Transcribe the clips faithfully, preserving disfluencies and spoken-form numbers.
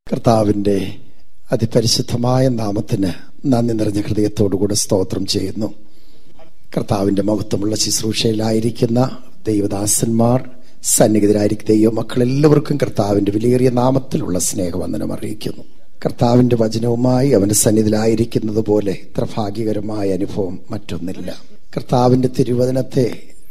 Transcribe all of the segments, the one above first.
കർത്താവിൻ്റെ അതിപരിശുദ്ധമായ നാമത്തിന് നന്ദി നിറഞ്ഞ ഹൃദയത്തോടുകൂടെ സ്തോത്രം ചെയ്യുന്നു. കർത്താവിൻ്റെ മഹത്വമുള്ള ശുശ്രൂഷയിലായിരിക്കുന്ന ദൈവദാസന്മാർ, സന്നിഹിതരായിരിക്കുന്ന ദൈവമക്കളെല്ലാവർക്കും കർത്താവിൻ്റെ വിലയേറിയ നാമത്തിലുള്ള സ്നേഹവന്ദനം അറിയിക്കുന്നു. കർത്താവിൻ്റെ വചനവുമായി അവൻ്റെ സന്നിധിയിലായിരിക്കുന്നത് പോലെ ഇത്ര ഭാഗ്യകരമായ അനുഭവം മറ്റൊന്നില്ല. കർത്താവിൻ്റെ തിരുവചനത്തെ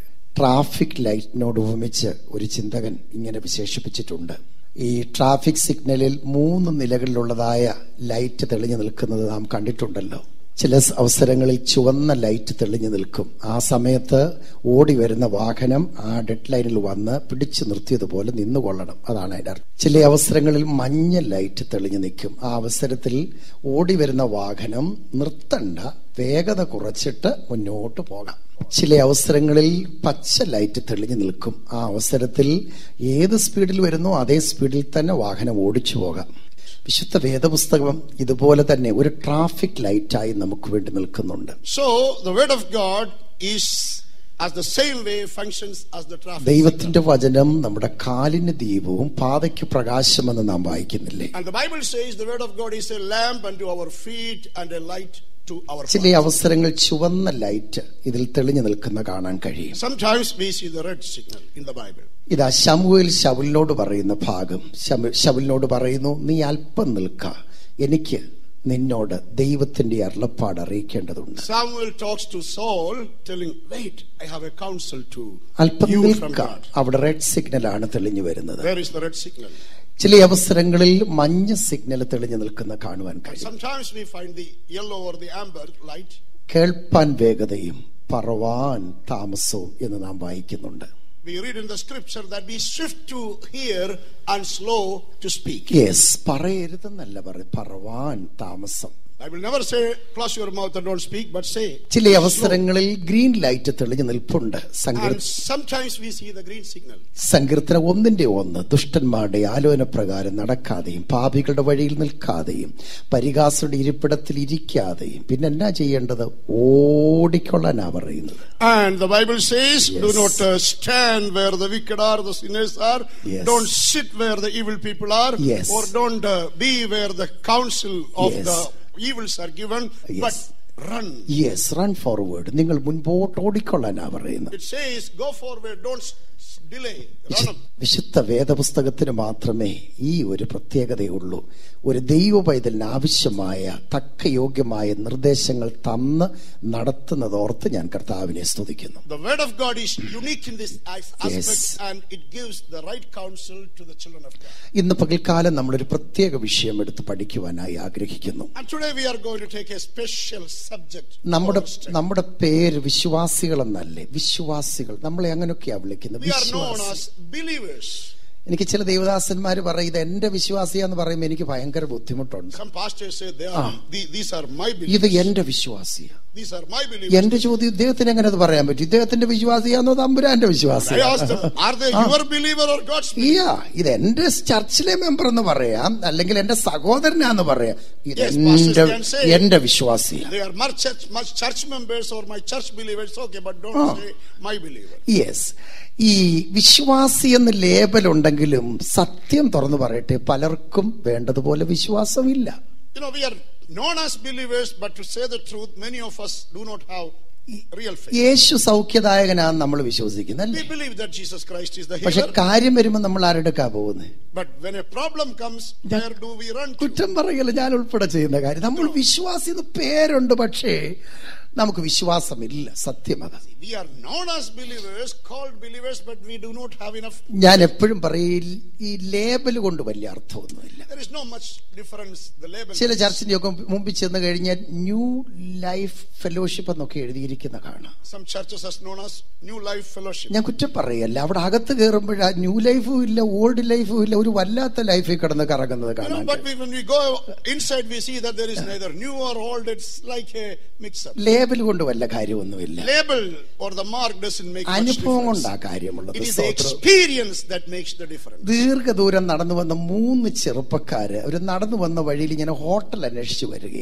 ട്രാഫിക് ലൈറ്റിനോട് ഉപമിച്ച് ഒരു ചിന്തകൻ ഇങ്ങനെ വിശേഷിപ്പിച്ചിട്ടുണ്ട്. ഈ ട്രാഫിക് സിഗ്നലിൽ മൂന്ന് നിലകളിലുള്ളതായ ലൈറ്റ് തെളിഞ്ഞു നിൽക്കുന്നത് നാം കണ്ടിട്ടുണ്ടല്ലോ. ചില അവസരങ്ങളിൽ ചുവന്ന ലൈറ്റ് തെളിഞ്ഞു നിൽക്കും. ആ സമയത്ത് ഓടി വരുന്ന വാഹനം ആ ഡെഡ് ലൈനിൽ വന്ന് പിടിച്ചു നിർത്തിയതുപോലെ നിന്നുകൊള്ളണം, അതാണ് അതിൻ്റെ അർത്ഥം. ചില അവസരങ്ങളിൽ മഞ്ഞ ലൈറ്റ് തെളിഞ്ഞു നിൽക്കും. ആ അവസരത്തിൽ ഓടി വരുന്ന വാഹനം നിർത്തണ്ട, വേഗത കുറച്ചിട്ട് മുന്നോട്ട് പോകാം. ചില അവസരങ്ങളിൽ പച്ച ലൈറ്റ് തെളിഞ്ഞു നിൽക്കും. ആ അവസരത്തിൽ ഏത് സ്പീഡിൽ വരുന്നോ അതേ സ്പീഡിൽ തന്നെ വാഹനം ഓടിച്ചു പോകാം. വിശുദ്ധ വേദപുസ്തകം ഇതുപോലെ തന്നെ ഒരു ട്രാഫിക് ലൈറ്റായി നമുക്ക് വേണ്ടി നിൽക്കുന്നുണ്ട്. So the word of God is as the same way functions as the traffic. ദൈവത്തിന്റെ വചനം നമ്മുടെ കാലിന് ദീപവും പാതയ്ക്ക് പ്രകാശമെന്ന് നാം വായിക്കുന്നില്ലേ? And the Bible says the word of God is a lamp unto our feet and a light to our path. ചില അവസരങ്ങൾ ചുവന്ന light ഇതിൽ തെളിഞ്ഞു നിൽക്കുന്ന കാണാൻ കഴിയും. Sometimes we see the red signal in the Bible. ഇതാ ശമൂവേൽ ശൗലിനോട് പറയുന്ന ഭാഗം. ശൗലിനോട് പറയുന്നു, നീ അല്പം നിൽക്ക, എനിക്ക് നിന്നോട് ദൈവത്തിന്റെ അരുളപ്പാട് അറിയിക്കേണ്ടതുണ്ട്. Samuel talks to Saul telling, wait, I have a counsel to അല്പം you from നിൽക്ക. God. അവിടെ റെഡ് സിഗ്നലാണ് തെളിഞ്ഞു വരുന്നത്. Where is the red signal? ചില അവസരങ്ങളിൽ മഞ്ഞ സിഗ്നൽ തെളിഞ്ഞു നിൽക്കുന്ന കാണുവാൻ കഴിയും. Sometimes we find the yellow or the amber light. കേൾപ്പാൻ വേഗതയും പറവാൻ താമസവും എന്ന് നാം വായിക്കുന്നുണ്ട്. We read in the scripture that be swift to hear and slow to speak. Yes, പറയരുതെന്നല്ല പറയും, പറവാൻ താമസം. I will never say close your mouth and don't speak, but say. ചില അവസരങ്ങളിൽ ഗ്രീൻ ലൈറ്റ് തെളിഞ്ഞു നിൽപ്പുണ്ട്. And sometimes we see the green signal. സങ്കീർത്തനം ഒന്നിന്റെ ഒന്ന്, ദുഷ്ടന്മാരുടെ ആലോചന പ്രകാരം നടക്കാതെയും പാപികളുടെ വഴിയിൽ നിൽക്കാതെയും പരിഹാസയുടെ ഇരിപ്പിടത്തിൽ ഇരിക്കാതെയും പിന്നെ എന്നാ ചെയ്യേണ്ടത്? ഓടിക്കൊള്ളാനാ പറയുന്നത്. And the Bible says, yes, do not uh, stand where the wicked are, the sinners are. Yes. Don't sit where the evil people are. Yes. Or don't uh, be where the counsel of yes. the evils are given. Yes. But run. Yes, run forward. നിങ്ങൾ മുൻപോട്ട് ഓടിക്കൊള്ളാനാ പറയുന്നത്. It says, go forward, don't delay. Run up. വിശുദ്ധ വേദപുസ്തകത്തിന് മാത്രമേ ഈ ഒരു പ്രത്യേകതയുള്ളൂ. ഒരു ദൈവ പൈതലിന് ആവശ്യമായ തക്ക യോഗ്യമായ നിർദ്ദേശങ്ങൾ തന്ന് നടത്തുന്നതോർത്ത് ഞാൻ കർത്താവിനെ സ്തുതിക്കുന്നു. The word of God is unique in this aspect. Yes. And it gives the right counsel to the children of God. ഇന്ന് പകൽക്കാലം നമ്മളൊരു പ്രത്യേക വിഷയം എടുത്ത് പഠിക്കുവാനായി ആഗ്രഹിക്കുന്നു. And today we are going to take a special subject. നമ്മുടെ നമ്മുടെ പേര് വിശ്വാസികൾ എന്നല്ലേ? വിശ്വാസികൾ, നമ്മളെ അങ്ങനെയൊക്കെയാ വിളിക്കുന്നത്. We are known as believers. എനിക്ക് ചില ദേവദാസന്മാര് പറയും, ഇത് എന്റെ വിശ്വാസിയാന്ന് പറയുമ്പോൾ എനിക്ക് ഭയങ്കര ബുദ്ധിമുട്ടുണ്ട്. Some pastors say they are, these are my believers. ഇത് എന്റെ വിശ്വാസിയാ. These are my believers. എന്റെ ചോദ്യം, ഇദ്ദേഹത്തിന് എങ്ങനെ അത് പറയാൻ പറ്റും? ഇദ്ദേഹത്തിന്റെ വിശ്വാസിയാന്നോ തമ്പുരാന്റെ വിശ്വാസിയാ? I asked them, are they your believer or God's believer? ഇയ്യാ, ഇത് എന്റെ ചർച്ചിലെ മെമ്പർ എന്ന് പറയാം, അല്ലെങ്കിൽ എന്റെ സഹോദരനാന്ന് പറയാം. ഇത് Yes, എന്റെ pastors can say എന്റെ വിശ്വാസിയാ. they are my church, my church members or my church believers. Okay, but don't Ah. say my believer. Yes, ഈ വിശ്വാസി എന്ന് ലേബൽ ഉണ്ടെങ്കിലും സത്യം തുറന്നു പറയട്ടെ, പലർക്കും വേണ്ടതുപോലെ വിശ്വാസമില്ല. You know, we are known as believers, but to say the truth, many of us do not have real faith. യേശു സൗഖ്യദായകനാന്ന് നമ്മൾ വിശ്വസിക്കുന്നല്ലേ? We believe that Jesus Christ is the പക്ഷെ healer. കാര്യം വരുമ്പോൾ നമ്മൾ ആരെടുക്കാ പോകുന്നത്? But when a problem comes, where do we run to? കുറ്റം പറയല്ല, ഞാൻ ഉൾപ്പെടെ ചെയ്യുന്ന കാര്യം. നമ്മൾ വിശ്വാസി എന്ന് പേരുണ്ട്, പക്ഷേ നമുക്ക് വിശ്വാസമില്ല. സത്യം അതാ. We are known as believers, called believers, but we do not have enough. ഞാൻ എപ്പോഴും പറയും, ഈ ലേബൽ കൊണ്ട് വലിയ അർത്ഥമൊന്നുമില്ല. There is no much difference. The label. ചില ചർച്ചിന്റെ ഒക്കെ മുമ്പിൽ ചെന്ന് കഴിഞ്ഞാൽ ന്യൂ ലൈഫ് ഫെലോഷിപ്പ് എന്നൊക്കെ എഴുതിയിരിക്കുന്ന കാണാം. Some churches are known as New Life Fellowship. ഞാൻ കുറ്റം പറയല്ല, അവിടെ അകത്ത് കയറുമ്പോഴാ ന്യൂ ലൈഫും ഇല്ല, ഓൾഡ് ലൈഫും ഇല്ല, ഒരു വല്ലാത്ത ലൈഫിൽ കിടന്ന് കറങ്ങുന്നത് You know, കാണാം. but we, when we go inside, we see that there is neither new or old. It's like a mix-up. Label കൊണ്ട് വല്ല കാര്യമൊന്നുമില്ല. Label or the mark doesn't make much അനുഭവം difference. കൊണ്ടാ കാര്യമുള്ളത്. It is the experience that makes the difference. ദീർഘദൂരം നടന്നു വന്ന മൂന്ന് ചെറുപ്പക്കാര് ഒരു നടന്നു വന്ന വഴിയിൽ ഇങ്ങനെ ഹോട്ടൽ അന്വേഷിച്ചു വരികയാണ്.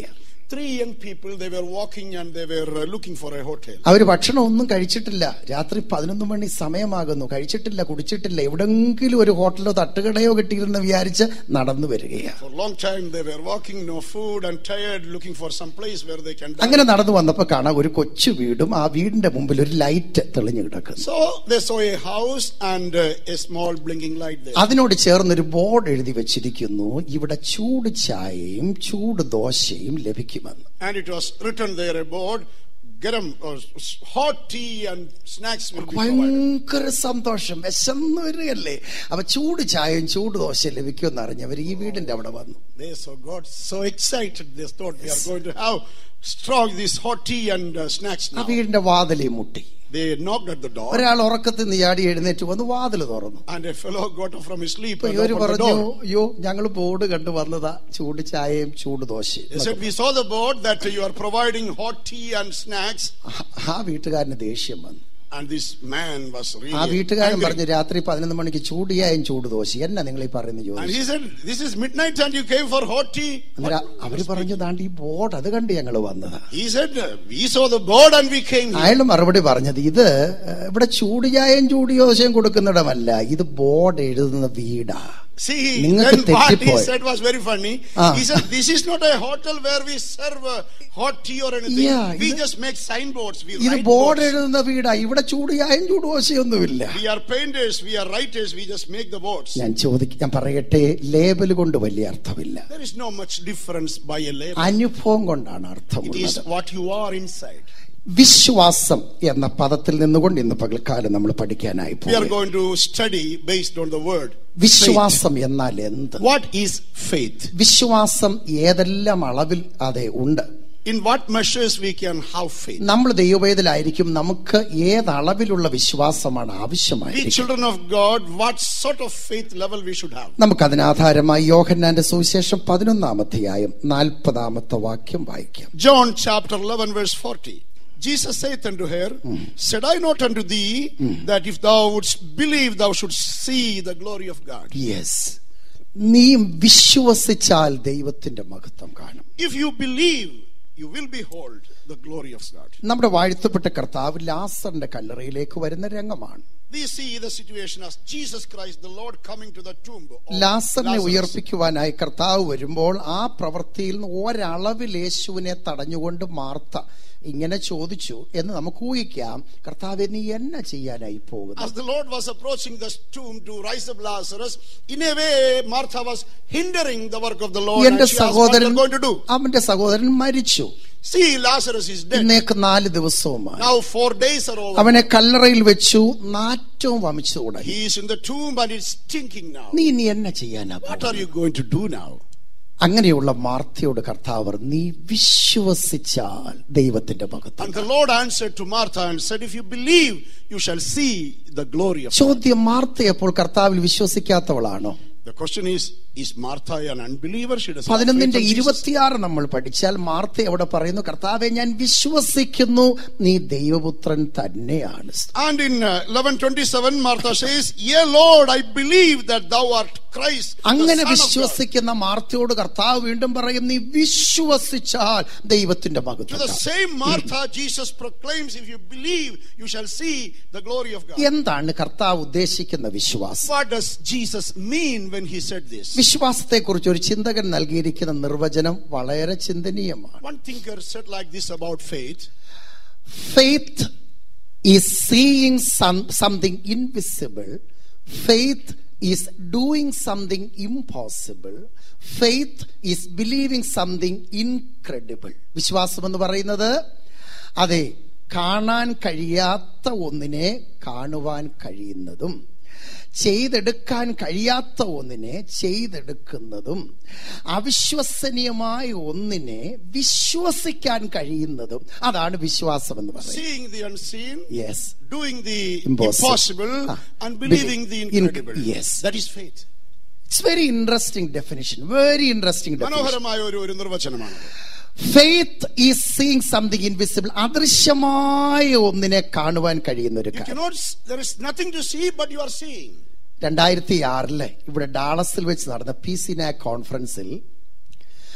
three young people, they were walking and they were uh, looking for a hotel. അവർ ഭക്ഷണം ഒന്നും കഴിച്ചിട്ടില്ല. രാത്രി പതിനൊന്ന് മണി സമയമാകുന്നു. കഴിച്ചിട്ടില്ല, കുടിച്ചിട്ടില്ല. എവിടെങ്കിലും ഒരു ഹോട്ടലോ തട്ടുകടയോ കിട്ടിയിരുന്ന വിചാരിച്ച് നടന്നു വരികയാണ്. For a long time they were walking, no food and tired, looking for some place where they can dine. അങ്ങനെ നടന്നു വന്നപ്പോൾ കാണാം ഒരു കൊച്ചു വീടും ആ വീടിന്റെ മുമ്പിൽ ഒരു ലൈറ്റ് തെളിഞ്ഞു കിടക്കുന്നു. So they saw a house and uh, a small blinking light there. അതിനോട് ചേർന്നൊരു ബോർഡ് എഴുതി വെച്ചിരിക്കുന്നു, ഇവിടെ ചൂട് ചായയും ചൂട് ദോശയും ലഭിക്കും. And it was written there aboard, garam or hot tea and snacks will be provided. ഭയങ്കര സന്തോഷം, വിശന്നു വരികയല്ലേ. അപ്പൊ ചൂട് ചായയും ചൂട് ദോശയും ലഭിക്കുമെന്ന് അറിഞ്ഞവർ ഈ വീടിന്റെ അവിടെ വന്നു. They so got so excited, they thought we are going to have strong this hot tea and uh, snacks now. ആ വീടിന്റെ വാതിലിൽ മുട്ടി. They knocked at the door. ഒരാൾ ഉറക്കത്തിൽ നിന്ന് ചാടി എഴുന്നേറ്റ് വന്ന് വാതിൽ തുറന്നു. And a fellow got up from his sleep and ഇവര് opened the പറഞ്ഞു, door. അയ്യോ ഞങ്ങൾ ബോർഡ് കണ്ടു വന്നതാ, ചൂട് ചായയും ചൂട് ദോശയും. They said, we saw the board that you are providing hot tea and snacks. ആ വീട്ടുകാരന് ദേഷ്യം വന്നു. And this man was really ആ വീട്ടുകാരൻ angry. പറഞ്ഞു, രാത്രി പതിനൊന്ന് മണിക്ക് ചൂടിയായും ചൂട് ദോശ എന്നാ നിങ്ങൾ ഈ പറയുന്നത് And ചോദിച്ചു. he said, this is midnight and you came for hot tea. അവര് പറഞ്ഞു, ദാണ്ട് ഈ ബോർഡ് അത് കണ്ട് ഞങ്ങൾ വന്നതാ. He said, we saw the board and we came here. അയാൾ മറുപടി പറഞ്ഞത്, ഇത് ഇവിടെ ചൂട് ചായയും ചൂട് ദോശയും കൊടുക്കുന്നിടമല്ല, ഇത് ബോർഡ് എഴുതുന്ന വീടാ. See, then what he said was very funny. Ah. He said, this is not a hotel where we serve uh, hot tea or anything. Yeah, we just make signboards. We write boards. എഴുതുന്ന വീടാ, ഇവിടെ ചൂട് ചായയും ചൂട് ദോശയൊന്നുമില്ല. We are painters, we are writers, we just make the boards. ഞാൻ ചോദിക്കാം, ഞാൻ പറയട്ടെ, ലേബൽ കൊണ്ട് വലിയ അർത്ഥമില്ല. There is no much difference by a label. അനുഭവം കൊണ്ടാണ് അർത്ഥമുള്ളത്. It is what you are inside. വിശ്വാസം എന്ന പദത്തിൽ നിന്നുകൊണ്ട് ഇന്ന് പകൽക്കാലം നമ്മൾ പഠിക്കാനായി പോകുന്നു. We are going to study based on the word. വിശ്വാസം എന്നാൽ എന്ത്? What is faith? വിശ്വാസം ഏതെല്ലാം അളവിൽ അതെ ഉണ്ട്. In what measures we can have faith? നമ്മൾ ദൈവവേദലായിരിക്കും, നമുക്ക് ഏത് അളവിലുള്ള വിശ്വാസമാണ് ആവശ്യമായിരിക്കും. We children of God, what sort of faith level we should have? നമുക്ക് അതിനാധാരമായി യോഹന്നാന്റെ സുവിശേഷം പതിനൊന്നാം അധ്യായം നാൽപ്പതാമത്തെ വാക്യം വായിക്കാം. John chapter eleven verse forty. Jesus saith unto her, mm. said I not unto thee mm. that if thou wouldst believe thou shouldst see the glory of God? Yes. നീ വിശ്വസിച്ചാൽ ദൈവത്തിന്റെ മഹത്വം കാണും. If you believe, you will behold the glory of God. നമ്മുടെ വാഴ്ത്തപ്പെട്ട കർത്താവ് ലാസറിന്റെ കല്ലറയിലേക്ക് വരുന്ന രംഗമാണ്. We see the situation as Jesus Christ the Lord coming to the tomb. ലാസറിനെ ഉയർപ്പിക്കുവാനായി കർത്താവ് വരുമ്പോൾ ആ പ്രവൃത്തിയിൽ നിന്ന് ഒരളവിൽ യേശുവിനെ തടഞ്ഞുകൊണ്ട് മാർത്ത ഇങ്ങനെ ചോദിച്ചു എന്ന് നമുക്ക് ഊഹിക്കാം, കർത്താവേ നീ എന്നാ ചെയ്യാനായി പോകുന്നു? As the Lord was approaching the tomb to rise up Lazarus, in a way Martha was hindering the work of the Lord. എന്റെ സഹോദരൻ, going to do? അവന്റെ സഹോദരൻ മരിച്ചു. See, Lazarus is dead. ഇന്നേക്ക് നാല് ദിവസവുമായി. Now four days are over. അവനെ കല്ലറയിൽ വെച്ചു, നാറ്റവും വമിച്ചു തുടങ്ങി. He is in the tomb and it's stinking now. നീ ഇനി എന്നാ ചെയ്യാനാ? What are you going to do now? അങ്ങനെയുള്ള മാർത്തയോട് കർത്താവ്, നീ വിശ്വസിച്ചാൽ ദൈവത്തിന്റെ മഹത്വം. And the Lord answered to Martha and said, if you believe, you shall see the glory of God. ചോദ്യം, മാർത്ത അപ്പോൾ കർത്താവിൽ വിശ്വസിക്കാത്തവളാണോ? The question is, is Martha an unbeliever? She doesn't. പതിനൊന്നിന്റെ ഇരുപത്തിയാറ് നമ്മൾ പഠിച്ചാൽ മാർത്ത അവിടെ പറയുന്നു, കർത്താവേ ഞാൻ വിശ്വസിക്കുന്നു, നീ ദൈവപുത്രൻ തന്നെയാണ്. And in eleven twenty-seven Martha says, yea Lord, I believe that thou art Christ. അങ്ങനെ വിശ്വസിക്കുന്ന മാർത്തയോട് കർത്താവ് വീണ്ടും പറയും, നീ വിശ്വസിച്ചാൽ ദൈവത്തിന്റെ മഹത്വം. To the same Martha Jesus proclaims, if you believe, you shall see the glory of God. എന്താണ് കർത്താവ് ഉദ്ദേശിക്കുന്ന വിശ്വാസം? What does Jesus mean when he said this? വിശ്വാസത്തെ കുറിച്ച് ഒരു ചിന്തകൻ നൽകിയിരിക്കുന്ന നിർവചനം വളരെ ചിന്തനീയമാണ്. One thinker said like this about faith. Faith is seeing some, something invisible. Faith is doing something impossible. Faith is believing something incredible. വിശ്വാസം എന്ന് പറയുന്നത് അതെ, കാണാൻ കഴിയാത്ത ഒന്നിനെ കാണുവാൻ കഴിയുന്നതും, ചെയ്തെടുക്കാൻ കഴിയാത്ത ഒന്നിനെ ചെയ്തെടുക്കുന്നതും, അവിശ്വസനീയമായ ഒന്നിനെ വിശ്വസിക്കാൻ കഴിയുന്നതും, അതാണ് വിശ്വാസം എന്ന് പറയുന്നത്. Seeing the unseen, yes, doing the impossible, impossible ah. and believing the incredible. In, yes, that is faith. It's very interesting definition. Very interesting definition. മനോഹരമായ ഒരു ഒരു നിർവചനമാണ്. Faith is seeing something invisible. അദൃശ്യമായ ഒന്നിനെ കാണുവാൻ കഴിയുന്ന ഒരു കാര്യം. There is nothing to see, but you are seeing. രണ്ടായിരത്തി ആറില് ഇവിടെ ഡാളസിൽ വെച്ച് നടന്ന പി സി നാക് കോൺഫറൻസിൽ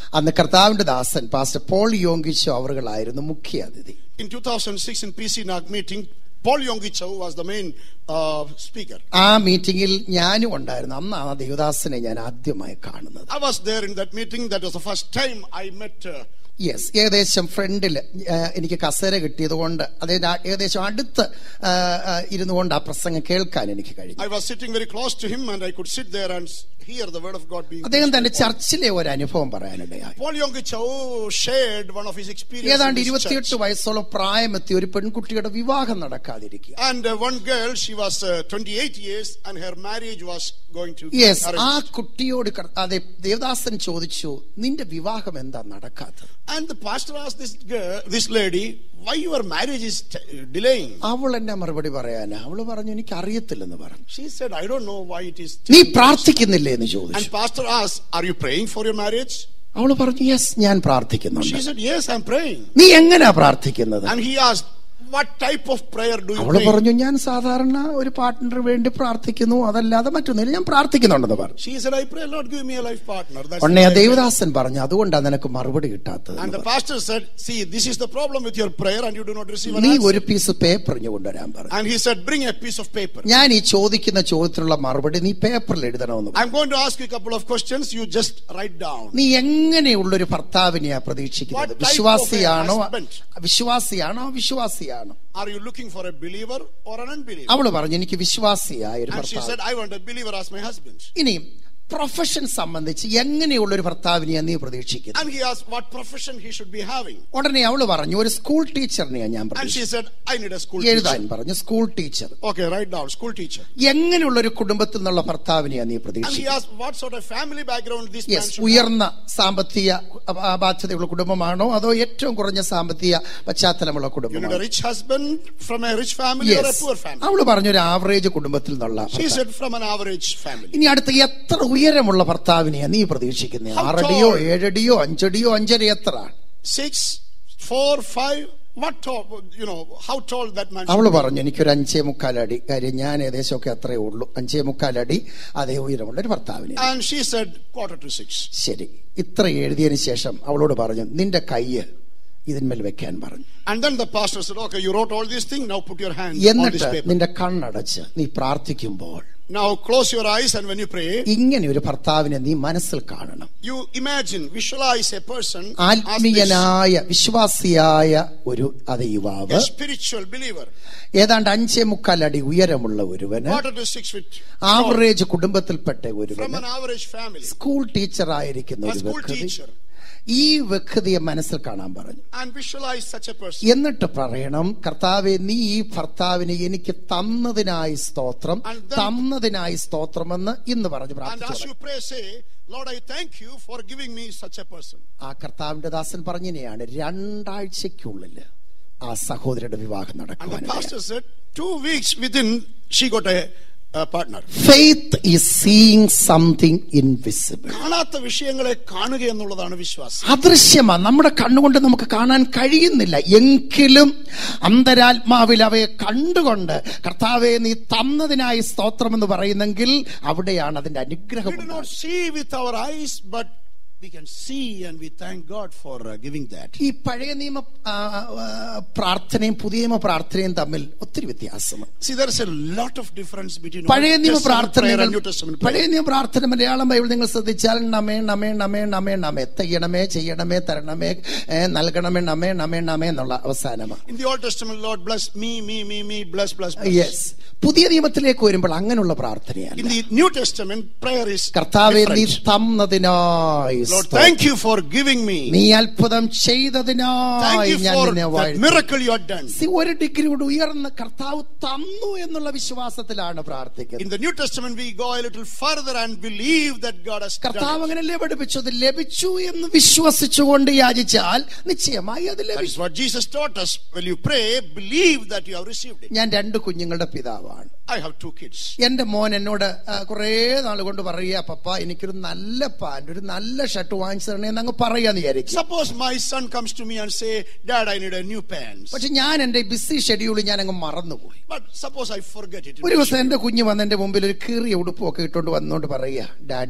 അന്ന് കർത്താവിന്റെ ദാസൻ പാസ്റ്റർ പോൾ യോങ്കിച്ചോ അവറുകളായിരുന്നു മുഖ്യ അതിഥി. In two thousand six in P C N A G meeting, Paul Yonggi-Cho was the main uh, speaker. ആ മീറ്റിംഗിൽ ഞാനും ഉണ്ടായിരുന്നു. അന്ന് ആ ദേവദാസനെ ഞാൻ ആദ്യമായി കാണുന്നത്. I was there in that meeting. That was the first time I met uh, yes, ഏകദേശം ഫ്രണ്ടിൽ എനിക്ക് കസേര കിട്ടിയത് കൊണ്ട് അതായത് ഏകദേശം അടുത്ത് ഇരുന്നു കൊണ്ട് ആ പ്രസംഗം കേൾക്കാൻ എനിക്ക് കഴിഞ്ഞു. I was sitting very close to him and I could sit there and hear the word of God being. അദ്ദേഹം തന്റെ ചർച്ചിലെ ഒരു അനുഭവം പറയാനിടയായി. Paul Yonggi-Cho shared one of his experiences. ഏതാണ്ട് ഇരുപത്തിയെട്ട് വയസ്സോളം പ്രായമെത്തിയ ഒരു പെൺകുട്ടിയുടെ വിവാഹം നടക്കാതിരിക്കുക. And uh, one girl, she was uh, twenty-eight years and her marriage was going to. Yes, ആ കുട്ടിയോട് അതെ ദേവദാസൻ ചോദിച്ചു, നിന്റെ വിവാഹം എന്താ നടക്കാത്തത്? And the pastor asked this girl, this lady, why your marriage is t- delaying? അവൾ എന്നെ മറുപടി പറയാനാ. അവള് പറഞ്ഞു, എനിക്ക് അറിയത്തില്ലെന്ന് പറഞ്ഞു. She said, I don't know why it is. നീ പ്രാർത്ഥിക്കുന്നില്ലേ എന്ന് ചോദിച്ചു. And pastor asked, are you praying for your marriage? അവള് പറഞ്ഞു, യെസ്, ഞാൻ പ്രാർത്ഥിക്കുന്നുണ്ട്. She said, yes, I'm praying. നീ എങ്ങനെയാ പ്രാർത്ഥിക്കുന്നത്? And he asked, what type of prayer do you അവള് pray? പറഞ്ഞു, ഞാൻ സാധാരണ ഒരു പാർട്ട്ണർ വേണ്ടി പ്രാർത്ഥിക്കുന്നു, അതല്ലാതെ മറ്റൊന്നുമില്ല, ഞാൻ പ്രാർത്ഥിക്കുന്നുണ്ടെന്ന് പറഞ്ഞു. She said, I pray, Lord, give me a life partner. That's ഉടനെ ദേവദാസൻ പറഞ്ഞു, അതുകൊണ്ടാണ് നിനക്ക് മറുപടി കിട്ടാത്തത്. And the pastor said, see, this is the problem with your prayer and you do not receive an നീ answer. ഒരു പീസ് പേപ്പർ കൊണ്ടുവരാൻ പറഞ്ഞു. And he said, bring a piece of paper. ഞാൻ ഈ ചോദിക്കുന്ന ചോദ്യത്തിനുള്ള മറുപടി നീ പേപ്പറിൽ എഴുതണമെന്ന്. I'm going to ask you a couple of questions, you just write down. നീ എങ്ങനെയുള്ളൊരു ഭർത്താവിനെയാ പ്രതീക്ഷിക്കുന്നത്? വിശ്വാസിയാണോ വിശ്വാസിയാണോ വിശ്വാസിയാണോ? Are you looking for a believer or an unbeliever? അവള് പറഞ്ഞു, എനിക്ക് വിശ്വാസിയായ ഒരു And she ഭർത്താവ്. said, I want a believer as my husband. ഇനി profession സംബന്ധിച്ച് എങ്ങനെയുള്ള ഒരു ഭർത്താവിനെയാ നീ പ്രതീക്ഷിക്കുന്നത്? And he asked what profession he should be having. ഉടനെ അവള് പറഞ്ഞു, ഒരു സ്കൂൾ ടീച്ചറിനെയാ ഞാൻ And she പ്രതീക്ഷിച്ചത്. said, I need a school എഴുതാൻ teacher. പറഞ്ഞു, school teacher. Okay, write down, school teacher. എങ്ങനെയുള്ള ഒരു കുടുംബത്തിൽ നിന്നുള്ള ഭർത്താവിനെയാ നീ And he പ്രതീക്ഷിക്കുന്നത്? asked what sort of family background this man yes, should have. ഉയർന്ന സാമ്പത്തിക ആ, ബാധ്യതയുള്ള കുടുംബമാണോ അതോ ഏറ്റവും കുറഞ്ഞ സാമ്പത്തിക പശ്ചാത്തലമുള്ള You need a കുടുംബമാണോ? rich husband from a rich family or a yes, poor family. അവള് പറഞ്ഞു, ഒരു ആവറേജ് കുടുംബത്തിൽ നിന്നുള്ള She ഭർത്താവ്. said from an average family. ഇനി അടുത്ത എത്ര ഉയരമുള്ള ഭർത്താവിനെയാ നീ പ്രതീക്ഷിക്കുന്നത്? How ആറടിയോ tall? ഏഴടിയോ അഞ്ചടിയോ അഞ്ചര എത്ര? Six, four, five. What tall? You know how tall that man should അവള് be. പറഞ്ഞു, എനിക്കൊരു അഞ്ചേ മുക്കാലടി, കാര്യം ഞാൻ ഏകദേശമൊക്കെ അത്രേ ഉള്ളൂ, അഞ്ചേ മുക്കാലടി അതേ ഉയരമുള്ള ഒരു ഭർത്താവിനെ. And she said quarter to six. ശരി, ഇത്ര എഴുതിയതിനു ശേഷം അവളോട് പറഞ്ഞു, നിന്റെ കയ്യ് ഇതിന്മേൽ വെക്കാൻ പറഞ്ഞു. And then the pastor said, okay, you wrote all these things, now put your hand on this എന്നിട്ട് paper. നിന്റെ കണ്ണടച്ച് നീ പ്രാർത്ഥിക്കുമ്പോൾ Now close your eyes and when you pray, ഇങ്ങനെ ഒരു ഭർത്താവിനെ നീ മനസ്സിൽ കാണണം. you imagine, visualize a person as this, ആത്മീയനായ വിശ്വാസിയായ ഒരു അതേ യുവാവ്, a spiritual believer, ഏതാണ്ട് അഞ്ചേ മുക്കാലടി ഉയരമുള്ള ഒരുവന്, quarter to six feet tall, average കുടുംബത്തിൽപ്പെട്ട from ഒരുവന്, an average family, school teacher ആയിരിക്കുന്ന a ഒരു school വ്യക്തി, teacher, ഈ വ്യക്തിയെ മനസ്സിൽ കാണാൻ പറഞ്ഞു. and visualize such a person. എന്നിട്ട് പറയണം, കർത്താവെ, നീ ഈ ഭർത്താവിനെ എനിക്ക് തന്നതിനായി സ്തോത്രം, And then- തന്നതിനായി സ്തോത്രമെന്ന് ഇന്ന് പറഞ്ഞ് And as പ്രാർത്ഥിച്ചു. you pray, say, Lord, I thank you for giving me such a person. ആ കർത്താവിന്റെ ദാസൻ പറഞ്ഞിനെയാണ് രണ്ടാഴ്ചക്കുള്ളിൽ ആ സഹോദരിയുടെ വിവാഹം And the നടക്കുവാൻ. pastor said, two weeks within, she got a, a partner. Faith is seeing something invisible. കാണാത്ത വിഷയങ്ങളെ കാണുക എന്നുള്ളതാണ് വിശ്വാസം. അദൃശ്യമാണ്, നമ്മുടെ കണ്ണുകൊണ്ട് നമുക്ക് കാണാൻ കഴിയുന്നില്ല, എങ്കിലും അന്തരാത്മാവിൽ അവയെ കണ്ടുകൊണ്ട് കർത്താവെ നീ തന്നതിനായി സ്തോത്രം എന്ന് പറയുന്നെങ്കിൽ അവിടെയാണ് അതിന്റെ അനുഗ്രഹം. We do not see with our eyes, but we can see and we thank God for uh, giving that. ഈ പഴയ നിയമ ആ, ആ, പ്രാർത്ഥനയും പുതിയ നിയമ പ്രാർത്ഥനയും തമ്മിൽ ഒത്തിരി വ്യത്യാസമാണ്. See, there is a lot of difference between പഴയ Old നിയമ Testament prayer പ്രാർത്ഥനകൾ, and New Testament പഴയ prayer. നിയമ പ്രാർത്ഥന മലയാളം ബൈബിൾ നിങ്ങൾ ശ്രദ്ധിച്ചാൽ നമേ നമേ നമേ നമേ നമേ ചെയ്യണമേ ചെയ്യണമേ തരണമേ ഏ, നൽകണമേ നമേ നമേ നമേ എന്നുള്ള അവസാനമാണ്. In the Old Testament, Lord bless me, me, me, me, bless, bless, bless. Yes, പുതിയ നിയമത്തിലേക്ക് വരുമ്പോൾ അങ്ങനെയുള്ള പ്രാർത്ഥനയാണ്. In the New Testament, prayer is കർത്താവെ നീ different. തന്നതിനായി Lord, സ്തോത്രം. thank you for giving me. നീ അത്ഭുതം Thank ചെയ്തതിനായി you ഞാൻ for നിന്നെ that വാഴ്ത്തുന്നു. miracle you have done. See, ഒരു ഡിഗ്രി കൂടി ഉയർന്ന് കർത്താവ് തന്നു എന്നുള്ള വിശ്വാസത്തിലാണ് പ്രാർത്ഥിക്കുന്നത്. In the New Testament, we go a little further and believe that God has done കർത്താവ് it. അങ്ങനല്ലേ പഠിപ്പിച്ചത്? ലഭിച്ചു എന്ന് വിശ്വസിച്ചുകൊണ്ട് യാചിച്ചാൽ നിശ്ചയമായി അത് That is ലഭിച്ചു. what Jesus taught us. When you pray, believe that you have received it. ഞാൻ രണ്ട് കുഞ്ഞുങ്ങളുടെ പിതാവാണ്. I have two kids. എന്റെ മോൻ എന്നോട് കുറെ നാൾ കൊണ്ട് പറയുക, പപ്പ എനിക്കൊരു നല്ല പാന്റ്, ഒരു നല്ല ഷർട്ട് വാങ്ങിച്ചു തരണേന്ന് അങ്ങ് പറയാന്ന് വിചാരിക്കും. Suppose my son comes to me and say, Dad, I need a new pants. പക്ഷെ ഞാൻ എന്റെ ബിസി ഷെഡ്യൂളിൽ ഞാൻ അങ്ങ് മറന്നുപോയി. But suppose I forget it. ഒരു ദിവസം എന്റെ കുഞ്ഞ് വന്ന് എന്റെ മുമ്പിൽ ഒരു കീറിയ ഉടുപ്പും ഒക്കെ ഇട്ടുകൊണ്ട് വന്നോണ്ട് പറയുക, ഡാഡി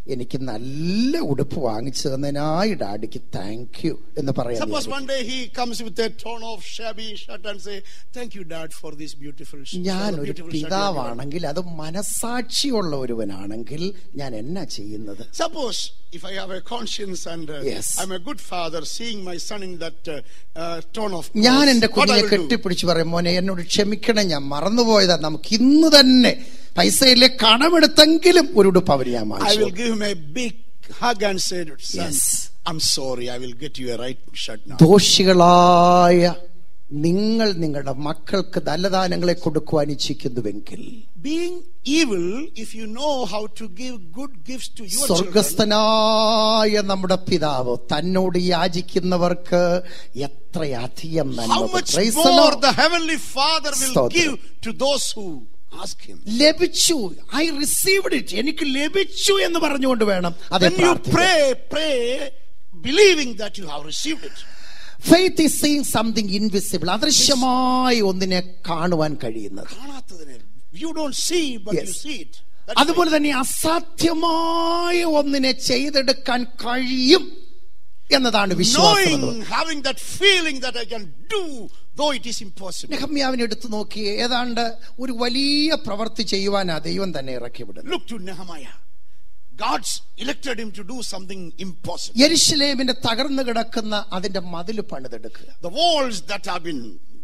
എനിക്ക് നല്ല ഉടുപ്പ് വാങ്ങിച്ചു തന്നതിനായി ഡാഡിക്ക് താങ്ക് യു എന്ന് പറയാം. Suppose one day he comes with a torn off shabby shirt and say, thank you dad for this beautiful shirt. ഞാൻ ഒരു പിതാവാണെങ്കിൽ, അത് മനസാക്ഷിയുള്ള ഒരുവനാണെങ്കിൽ ഞാൻ എന്നാ ചെയ്യുന്നത്? Suppose if I have a conscience and uh, yes. I'm a good father, seeing my son in that uh, uh, torn off clothes, ഞാൻ എന്റെ കുഞ്ഞിനെ കെട്ടിപ്പിടിച്ച് പറയും, മോനെ എന്നോട് ക്ഷമിക്കണം, ഞാൻ മറന്നുപോയതാ, നമുക്ക് ഇന്ന് തന്നെ പൈസയിലെ കടമെടുത്തെങ്കിലും ഒരു ഉടുപ്പ് അവര് ഞാൻ വാങ്ങിച്ചു. I will give him a big hug and say, son, yes. I'm sorry, I will get you a right shirt now. ദോഷികളായ നിങ്ങൾ നിങ്ങളുടെ മക്കൾക്ക് ദല്ലദാനങ്ങളെ കൊടുക്കുവാൻ ഇച്ഛിക്കുന്നുവെങ്കിൽ, being evil, if you know how to give good gifts to your സ്വർഗസ്ഥനായ നമ്മുടെ പിതാവ് തന്നോട് യാചിക്കുന്നവർക്ക് എത്രയധികം children, how much more the heavenly Father will give to those who ask him. ലഭിച്ചു, ഐ റിസീവ്ഡ് ഇറ്റ്, എനിക്ക് ലഭിച്ചു എന്ന് പറഞ്ഞുകൊണ്ട് വേണം അത് when you pray, pray believing that you have received it. Faith is seeing something invisible, അദൃശ്യമായി ഒന്നിനെ കാണുവാൻ കഴിയുന്നത്. You don't see but yes. you see it. അതുപോലെ തന്നെ അസാധ്യമായ ഒന്നിനെ ചെയ്തെടുക്കാൻ കഴിയും എന്നതാണ് വിശ്വാസം. Having that feeling that I can do though it is impossible. നെഹമ്യാവിനെ എടുത്തു നോക്കി, ഏതാണ്ട് ഒരു വലിയ പ്രവൃത്തി ചെയ്യുവാനാ ദൈവം തന്നെ ഇറക്കി വിടുന്നത്. Look to Nehemiah. God's elected him to do something impossible. യെരുശലേമിന്റെ തകർന്നു കിടക്കുന്ന അതിന്റെ മതിൽ പണിതെടുക്കുക. The walls that have been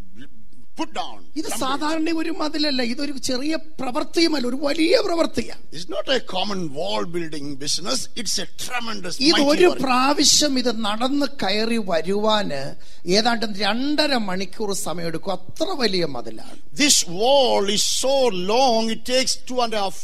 put down. ഇത് സാധാരണ ഒരു മതിലല്ല, ഇതൊരു ചെറിയ പ്രവൃത്തിയുമല്ല, ഒരു വലിയ പ്രവൃത്തിയാണ്. It's not a common wall building business, it's a tremendous mighty ഇത് work. ഒരു പ്രാവശ്യം ഇത് നടന്ന് കയറി വരുവാന് ഏതാണ്ട് രണ്ടര മണിക്കൂർ സമയമെടുക്കും, അത്ര വലിയ മതിലാണ്. This wall is so long, it takes two and a half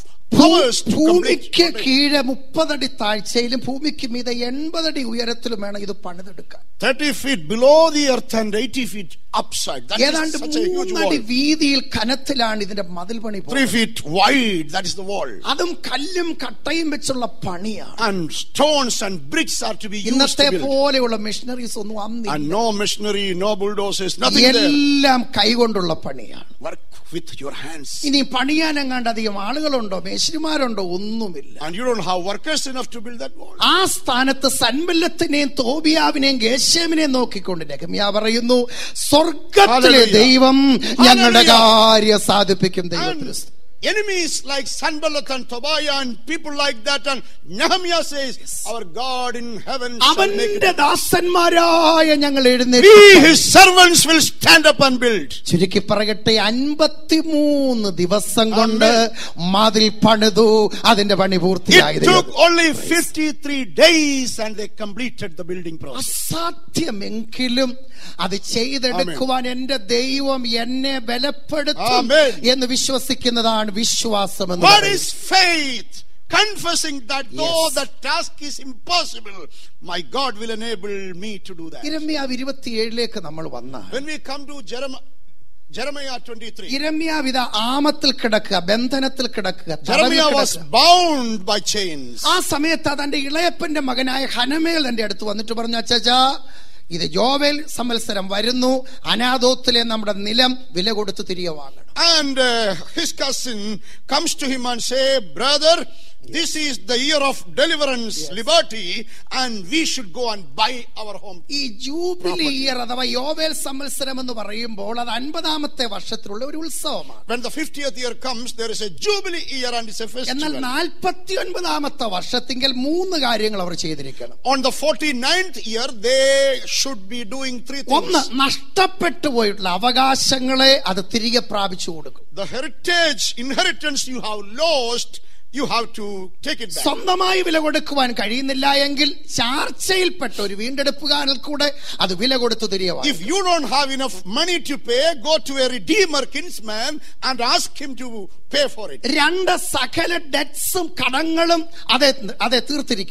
ഭൂമിക്ക് കീഴെ മുപ്പതടി താഴ്ചയിലും ഭൂമിക്ക് മീതെ എൺപതടി ഉയരത്തിലും വേണം ഇത് പണിതെടുക്കാൻ. thirty feet below the earth and eighty feet upside. That ഏതാണ്ട് മൂന്നടി വീതിയിൽ കനത്തിലാണ് ഇതിന്റെ മതിൽ പണി. three feet wide, that is the wall. അതും കല്ലും കട്ടയും വെച്ചുള്ള പണിയാണ്. And stones and bricks are to be used. ഇന്നത്തെ പോലെയുള്ള മെഷീനറീസ് ഒന്നും അന്നില്ല. And no machinery, no bulldozers, nothing there. എല്ലാം കൈകൊണ്ടുള്ള പണിയാണ്. Work with your hands. ഇനി പണിയാൻ എങ്ങാണ്ട് അധികം ആളുകളുണ്ടോ, മേശിരിമാരുണ്ടോ, ഒന്നുമില്ല. And you don't have workers enough to build that wall. ആ സ്ഥാനത്ത് സൻബല്ലത്തിനെയും തോബിയാവിനെയും ഗേശേമിനെയും നോക്കിക്കൊണ്ട് നെഹമ്യാ പറയുന്നു, സ്വർഗത്തിലെ ദൈവം ഞങ്ങളുടെ കാര്യം സാധിപ്പിക്കും. ദൈവത്തിന് enemies like Sanballat and Tobiah and people like that, and Nehemiah says, yes. Our God in heaven shall make it. ദാസന്മാരായ ഞങ്ങൾ എഴുന്നേൽക്കും, we his servants will stand up and build. ചുരുക്കി പറയട്ടെ, അൻപത്തിമൂന്ന് ദിവസം കൊണ്ട് മതിൽ പണിതു, അതിന്റെ പണി പൂർത്തിയായി. It took only fifty-three days and they completed the building process. അസാധ്യമെങ്കിലും അത് ചെയ്തെടുക്കുവാൻ എന്റെ ദൈവം എന്നെ ബലപ്പെടുത്തും എന്ന് വിശ്വസിക്കുന്നതാണ് വിശ്വാസം. What is faith? Confessing that though yes. the task is impossible, my God will enable me to do that. യിരെമ്യാവ് ഇരുപത്തിയേഴിലേക്ക് നമ്മൾ വന്നാൽ, when we come to Jeremiah Jeremiah twenty-three, യിരെമ്യാവ് ഇതാ ആമത്തിൽ കിടക്കുക, ബന്ധനത്തിൽ കിടക്കുക. Jeremiah was bound by chains. ആ സമയത്ത് തന്റെ ഇളയപ്പന്റെ മകനായ ഹനമേൽ തന്റെ അടുത്ത് വന്നിട്ട് പറഞ്ഞു, അച്ചാച്ചാ, ഇത് യോവേൽ സംവത്സരം വരുന്നു, അനാഥോത്തിലെ നമ്മുടെ നിലം വില കൊടുത്ത് തിരികെ വാങ്ങണം. And uh, his cousin comes to him and say, brother, this is the year of deliverance, yes. liberty, and we should go and buy our home. ഈ ജൂബിലി ഇയർ അഥവാ യോവേൽ സംവത്സരം എന്ന് പറയുമ്പോൾ അത് അൻപതാമത്തെ വർഷത്തിലുള്ള ഒരു ഉത്സവമാണ്. When the fiftieth year comes, there is a jubilee year and it's a festival. എന്നാൽ നാൽപ്പത്തിയൊൻപതാമത്തെ വർഷത്തിങ്കിൽ മൂന്ന് കാര്യങ്ങൾ അവർ ചെയ്തിരിക്കണം. On the forty-ninth year, they should be doing three things. ഒന്ന്, നഷ്ടപ്പെട്ടു പോയിട്ടുള്ള അവകാശങ്ങളെ അത് തിരികെ പ്രാപിച്ചു കൊടുക്കും. The heritage, inheritance you have lost, you have to take it back. സ്വന്തമായി വില കൊടുക്കുവാൻ കഴിയുന്നില്ല എങ്കിൽ ചാർച്ചയിൽപ്പെട്ട ഒരു വീണ്ടെടുപ്പുകാരനിൽ കൂടെ അത് വില കൊടുത്തു തിരികെ വാങ്ങും. If you don't have enough money to pay, go to a redeemer kinsman and ask him to pay for it. രണ്ട് സകല ഡെറ്റ്സും കടങ്ങളും അതെ അതെ തീർത്തിരിക്കണം.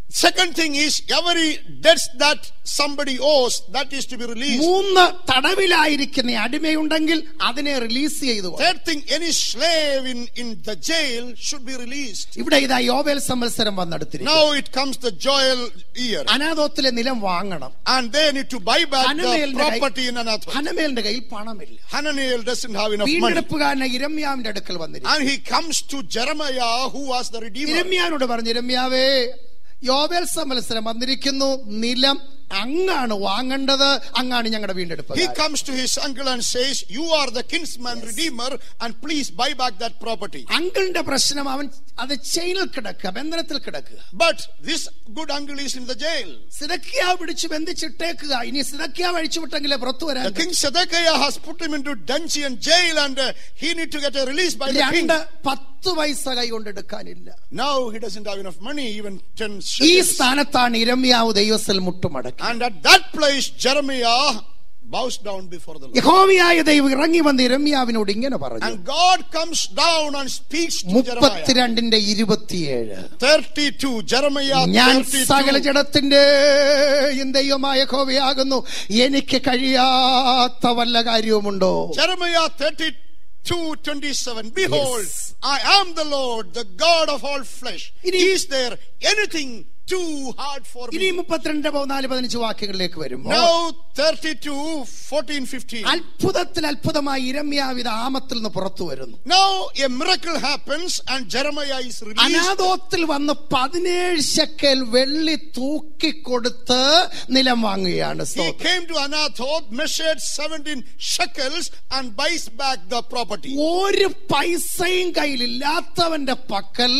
Second thing is, every debts that somebody owes, that is to be released. മൂന്ന് തടവിലായിരിക്കുന്ന അടിമയുണ്ടെങ്കിൽ അതിനെ release ചെയ്തു. Third thing, any slave in in the jail should be released. ഇവിടെ ഇതാ യോബേൽ സംവത്സരം വന്നെടുത്തിരിക്കുന്നു. Now it comes the Joel year. അനാഥോത്തിലെ നിലം വാങ്ങണം. And they need to buy back the property in Anathoth. ഹനമേലിന്റെ കയ്യിൽ പണമില്ല. Hananiel doesn't have enough money. വീണ്ടെടുപ്പുകാരൻ യിരെമ്യാവിന്റെ അടുക്കൽ വന്നിരിക്കുന്നു. And he comes to Jeremiah, who was the redeemer. യിരെമ്യാവിനോട് പറഞ്ഞു, യിരെമ്യാവേ, യോബേൽ സംവത്സരം വന്നിരിക്കുന്നു, നിലം അങ്ങാണ് വാങ്ങേണ്ടത്, അങ്ങാണ് ഞങ്ങളുടെ വീണ്ടെടുപ്പ്. He comes to his uncle and says, you are the kinsman yes. redeemer, and please buy back that property. അങ്കിളിന്റെ പ്രശ്നം അവൻ അത് ചെയിനിൽ കിടക്കുക, ബന്ധനത്തിൽ കിടക്കുക. But this good uncle is in the jail. സിദക്കിയാവ് പിടിച്ച് ബന്ധിച്ചിട്ടേക്കുക. ഇനി സിദക്കിയാവ് അഴിച്ചു വിട്ടെങ്കിലേ പുറത്തു വരാൻ. The king Zedekiah has put him into dungeon jail, and uh, he need to get a release by the king. പത്ത് പൈസ കൈ കൊണ്ടെടുക്കാനില്ല. Now he doesn't have enough money, even ten shekels. ഈ സ്ഥാനത്താണ് യിരെമ്യാവ് ദൈവത്തിൽ മുട്ടുമടക്കി. And at that place Jeremiah bows down before the Lord. യഹോവയായ ദൈവം ഇറങ്ങി വന്ന് യിരെമ്യാവിനോട് ഇങ്ങനെ പറഞ്ഞു. And God comes down and speaks to Jeremiah. മുപ്പത്തിരണ്ടിന്റെ ഇരുപത്തിയേഴ്. thirty-two Jeremiah ഞാൻ സകല ജഡത്തിന്റെയും ദൈവമായ യഹോവയാകുന്നു, എനിക്ക് കഴിയാത്ത വല്ല കാര്യവുമുണ്ടോ? Jeremiah thirty-two twenty-seven. Behold, yes. I am the Lord, the God of all flesh. Is there anything too hard for me? ഇനി മുപ്പത്തിരണ്ട് പതിനാല് പതിനഞ്ച് വാക്യങ്ങളിലേക്ക് വരുമ്പോൾ Now thirty-two fourteen fifteen. അത്ഭുതത്തിൽ അത്ഭുതമായി യിരെമ്യാവ് ആമത്തിൽ നിന്ന് പുറത്തു വരുന്നു. Now a miracle happens and Jeremiah is released. അനാഥോത്തിൽ വന്ന് പതിനേഴ് ശെക്കൽ വെള്ളി തൂക്കി കൊടുത്ത് നിലം വാങ്ങുകയാണ്. He came to Anathoth, measured seventeen shekels and buys back the property. ഒരു പൈസയും കയ്യിലില്ലാത്തവന്റെ പക്കൽ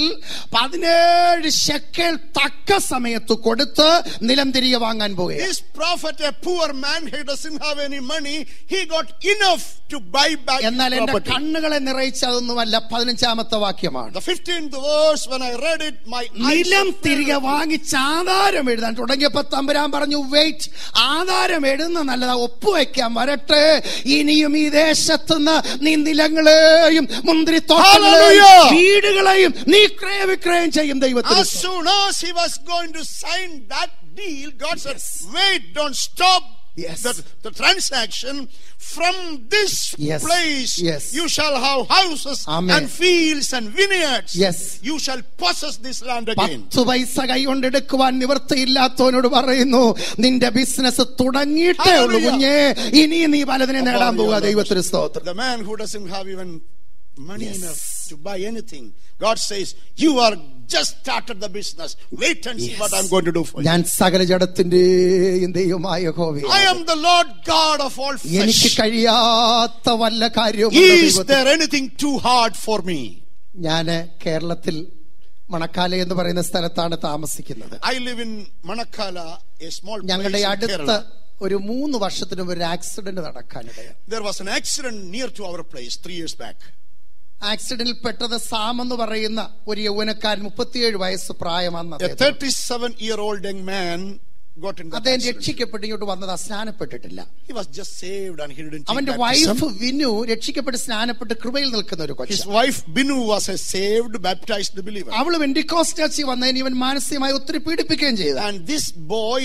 പതിനേഴ് ശെക്കൽ തക്ക സമയത്ത് കൊടുത്ത് നിലം തിരികെ വാങ്ങാൻ പോകുക. This prophet, a poor man, he doesn't have any money, he got enough to buy back. എന്നാൽ എന്റെ കണ്ണുകളെ നിറയിച്ചതൊന്നുമല്ല പതിനഞ്ചാമത്തെ വാക്യമാണ്. The fifteenth verse, when I read it, my നിലം തിരികെ വാങ്ങിച്ച് ആധാരം എഴുതാൻ തുടങ്ങിയപ്പോൾ തമ്പുരാൻ പറഞ്ഞു, വെയിറ്റ്, ആധാരം എഴുതുന്ന നല്ലതാ, ഒപ്പുവെക്കാൻ വരട്ടെ. ഇനിയും ഈ ദേശത്തുനിന്ന് നീ നിലങ്ങളെയും മുന്തിരിത്തോട്ടങ്ങളെയും വീടുകളെയും നീ ക്രയവിക്രയം ചെയ്യും. ദൈവത്തിന് as soon as he was going to sign that deal, God said, yes. wait, don't stop yes. the, the transaction. From this yes. place yes. you shall have houses Amen. and fields and vineyards. Yes. You shall possess this land again. പത്ത് പൈസ കൈ കൊണ്ടെടുക്കുവാൻ നിവൃത്തിയില്ലാത്തവനോട് പറയുന്നു, നിന്റെ business തുടങ്ങിയിട്ടേ ഉള്ളൂ കുഞ്ഞേ, ഇനി നീ പലതിനെ നേടാൻ പോവുക. ദൈവത്തിന് സ്തോത്രം. The man who doesn't have even money yes. enough to buy anything, God says, you are just started the business, wait and see yes. what I'm going to do for you. ഞാൻ സകല ജഡത്തിന്റെയും ദൈവമായ യഹോവയാണ്. I am the Lord God of all flesh. എനിക്ക് കഴിയാത്ത വല്ല കാര്യവുമുണ്ടോ? Is there anything too hard for me? ഞാൻ കേരളത്തിൽ മണക്കാല എന്ന് പറയുന്ന സ്ഥലത്താണ് താമസിക്കുന്നത്. I live in Manakala, a small place. ഞങ്ങളുടെ അടുത്ത് ഒരു മൂന്ന് വർഷത്തിന് മുമ്പ് ഒരു ആക്സിഡന്റ് നടക്കാനിടയായി. There was an accident near to our place three years back. ആക്സിഡന്റിൽ പെട്ടത് സാം എന്ന് പറയുന്ന ഒരു യൗവനക്കാരൻ, മുപ്പത്തിയേഴ് വയസ്സ് പ്രായമാണ്. A thirty-seven year old young man got in that അദ്ദേഹം രക്ഷിക്കപ്പെട്ട് ഇങ്ങോട്ട് വന്നത് സ്നാനപ്പെട്ടിട്ടില്ല. He was just saved and he didn't. അവന്റെ വൈഫ് വിനു രക്ഷിക്കപ്പെട്ട് സ്നാനപ്പെട്ട് കൃപയിൽ നിൽക്കുന്ന ഒരു കൊച്ചു. His wife Binu was a saved baptized believer. അവള് പെന്തിക്കോസ്റ്റ് ചർച്ചിൽ വന്നതിന് ഇവൻ മാനസികമായി ഒത്തിരി പീഡിപ്പിക്കുകയും ചെയ്തു. And this boy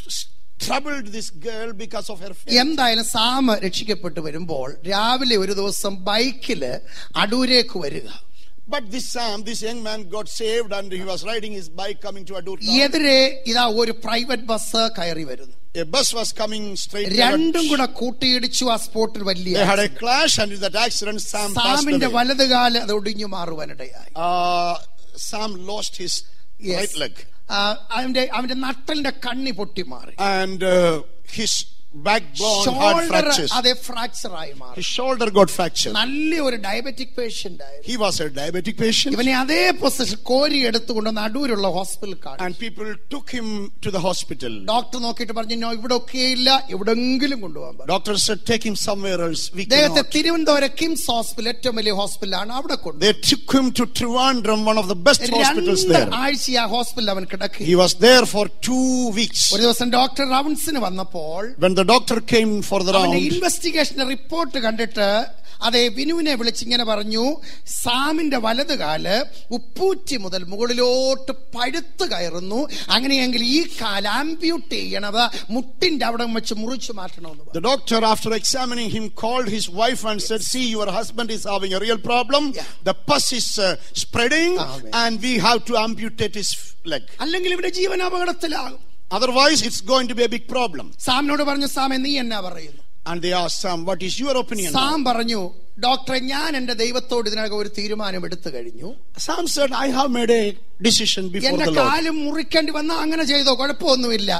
troubled this girl because of her faith. എന്തായാലും സാം രക്ഷിക്കപ്പെട്ട് വരുമ്പോൾ രാവിലെ ഒരു ദിവസം ബൈക്കില് അടൂരേക്ക് വരിക. But this Sam, this young man got saved and he was riding his bike coming to Adur. എതിരെ ഇതാ ഒരു പ്രൈവറ്റ് ബസ് കയറി വരുന്നു. A bus was coming straight. രണ്ടും കൂടെ കൂട്ടിയിടിച്ചു. ആ സ്പോട്ടിൽ വലിയ they had a clash, and in that accident Sam passed away. സാമിന്റെ വലതുകാല് അത് ഒടിഞ്ഞു മാറുവാനിടയായി. Uh, Sam lost his yes. right leg. അവന്റെ അവന്റെ നട്ടലിന്റെ കണ്ണി പൊട്ടി മാറി. And uh, his backbone had fractures. അതേ ഫ്രാക്ചർ ആയി മാറി. His shoulder got fractured. നല്ല ഒരു ഡയബറ്റിക് പേഷ്യന്റ് ആയിരുന്നു. He was a diabetic patient. ഇവനെ അതേ പൊസിഷൻ കോരി എടുത്തുകൊണ്ട് അടൂരുള്ള ഹോസ്പിറ്റലിൽ കാണിച്ചു. And people took him to the hospital. Doctor നോക്കിയിട്ട് പറഞ്ഞു, നോ, ഇവിടെ ഒക്കെ ഇല്ല, എവിടെങ്കിലും കൊണ്ടുപോകാൻ പറഞ്ഞു. Doctor said, take him somewhere else. We cannot. അദ്ദേഹത്തെ തിരുവനന്തപുരം കിംസ് ഹോസ്പിറ്റൽ, ഏറ്റവും വലിയ ഹോസ്പിറ്റലാണ്, അവിടെ കൊണ്ടുപോയി. They took him to Trivandrum, one of the best hospitals there. രണ്ട് ആഴ്ച ആ ഹോസ്പിറ്റലിൽ അവൻ കിടക്കി. He was there for two weeks. ഒരു ദിവസം ഡോക്ടർ റൗണ്ട്സിന് വന്നപ്പോൾ when the doctor came for the round, investigation report കണ്ടിട്ട് അതേ വിനുവിനെ വിളിച്ചിങ്ങനെ പറഞ്ഞു, സാമിന്റെ വലതുകാല് ഉപ്പൂറ്റി മുതൽ മുകളിലോട്ട് പഴുത്ത് കയറുന്നു, അങ്ങനെയെങ്കിൽ ഈ കാൽ ആംപ്യൂട്ട് ചെയ്യണത് മുട്ടിന്റെ അവിടെ വെച്ച് മുറിച്ചു മാറ്റണമെന്ന്. The doctor, after examining him, called his wife and said, see, your husband is having a real problem. Yeah. The pus is uh, spreading. Amen. And we have to amputate his leg. അല്ലെങ്കിൽ ഇവിടെ ജീവൻ അപകടത്തിലാകും. Otherwise it's going to be a big problem. സാമിനോട് പറഞ്ഞു, സാമേ നീ എന്നാ പറയുന്നു? And they asked Sam, what is your opinion? Sam പറഞ്ഞു, ഡോക്ടറെ ഞാൻ എന്റെ ദൈവത്തോട് ഇതിനകം ഒരു തീരുമാനം എടുത്തു കഴിഞ്ഞു. Sam said, I have made a decision before the Lord. എന്റെ കാലും മുറിക്കേണ്ടി വന്നാൽ അങ്ങനെ ചെയ്തോ, കുഴപ്പമൊന്നുമില്ല.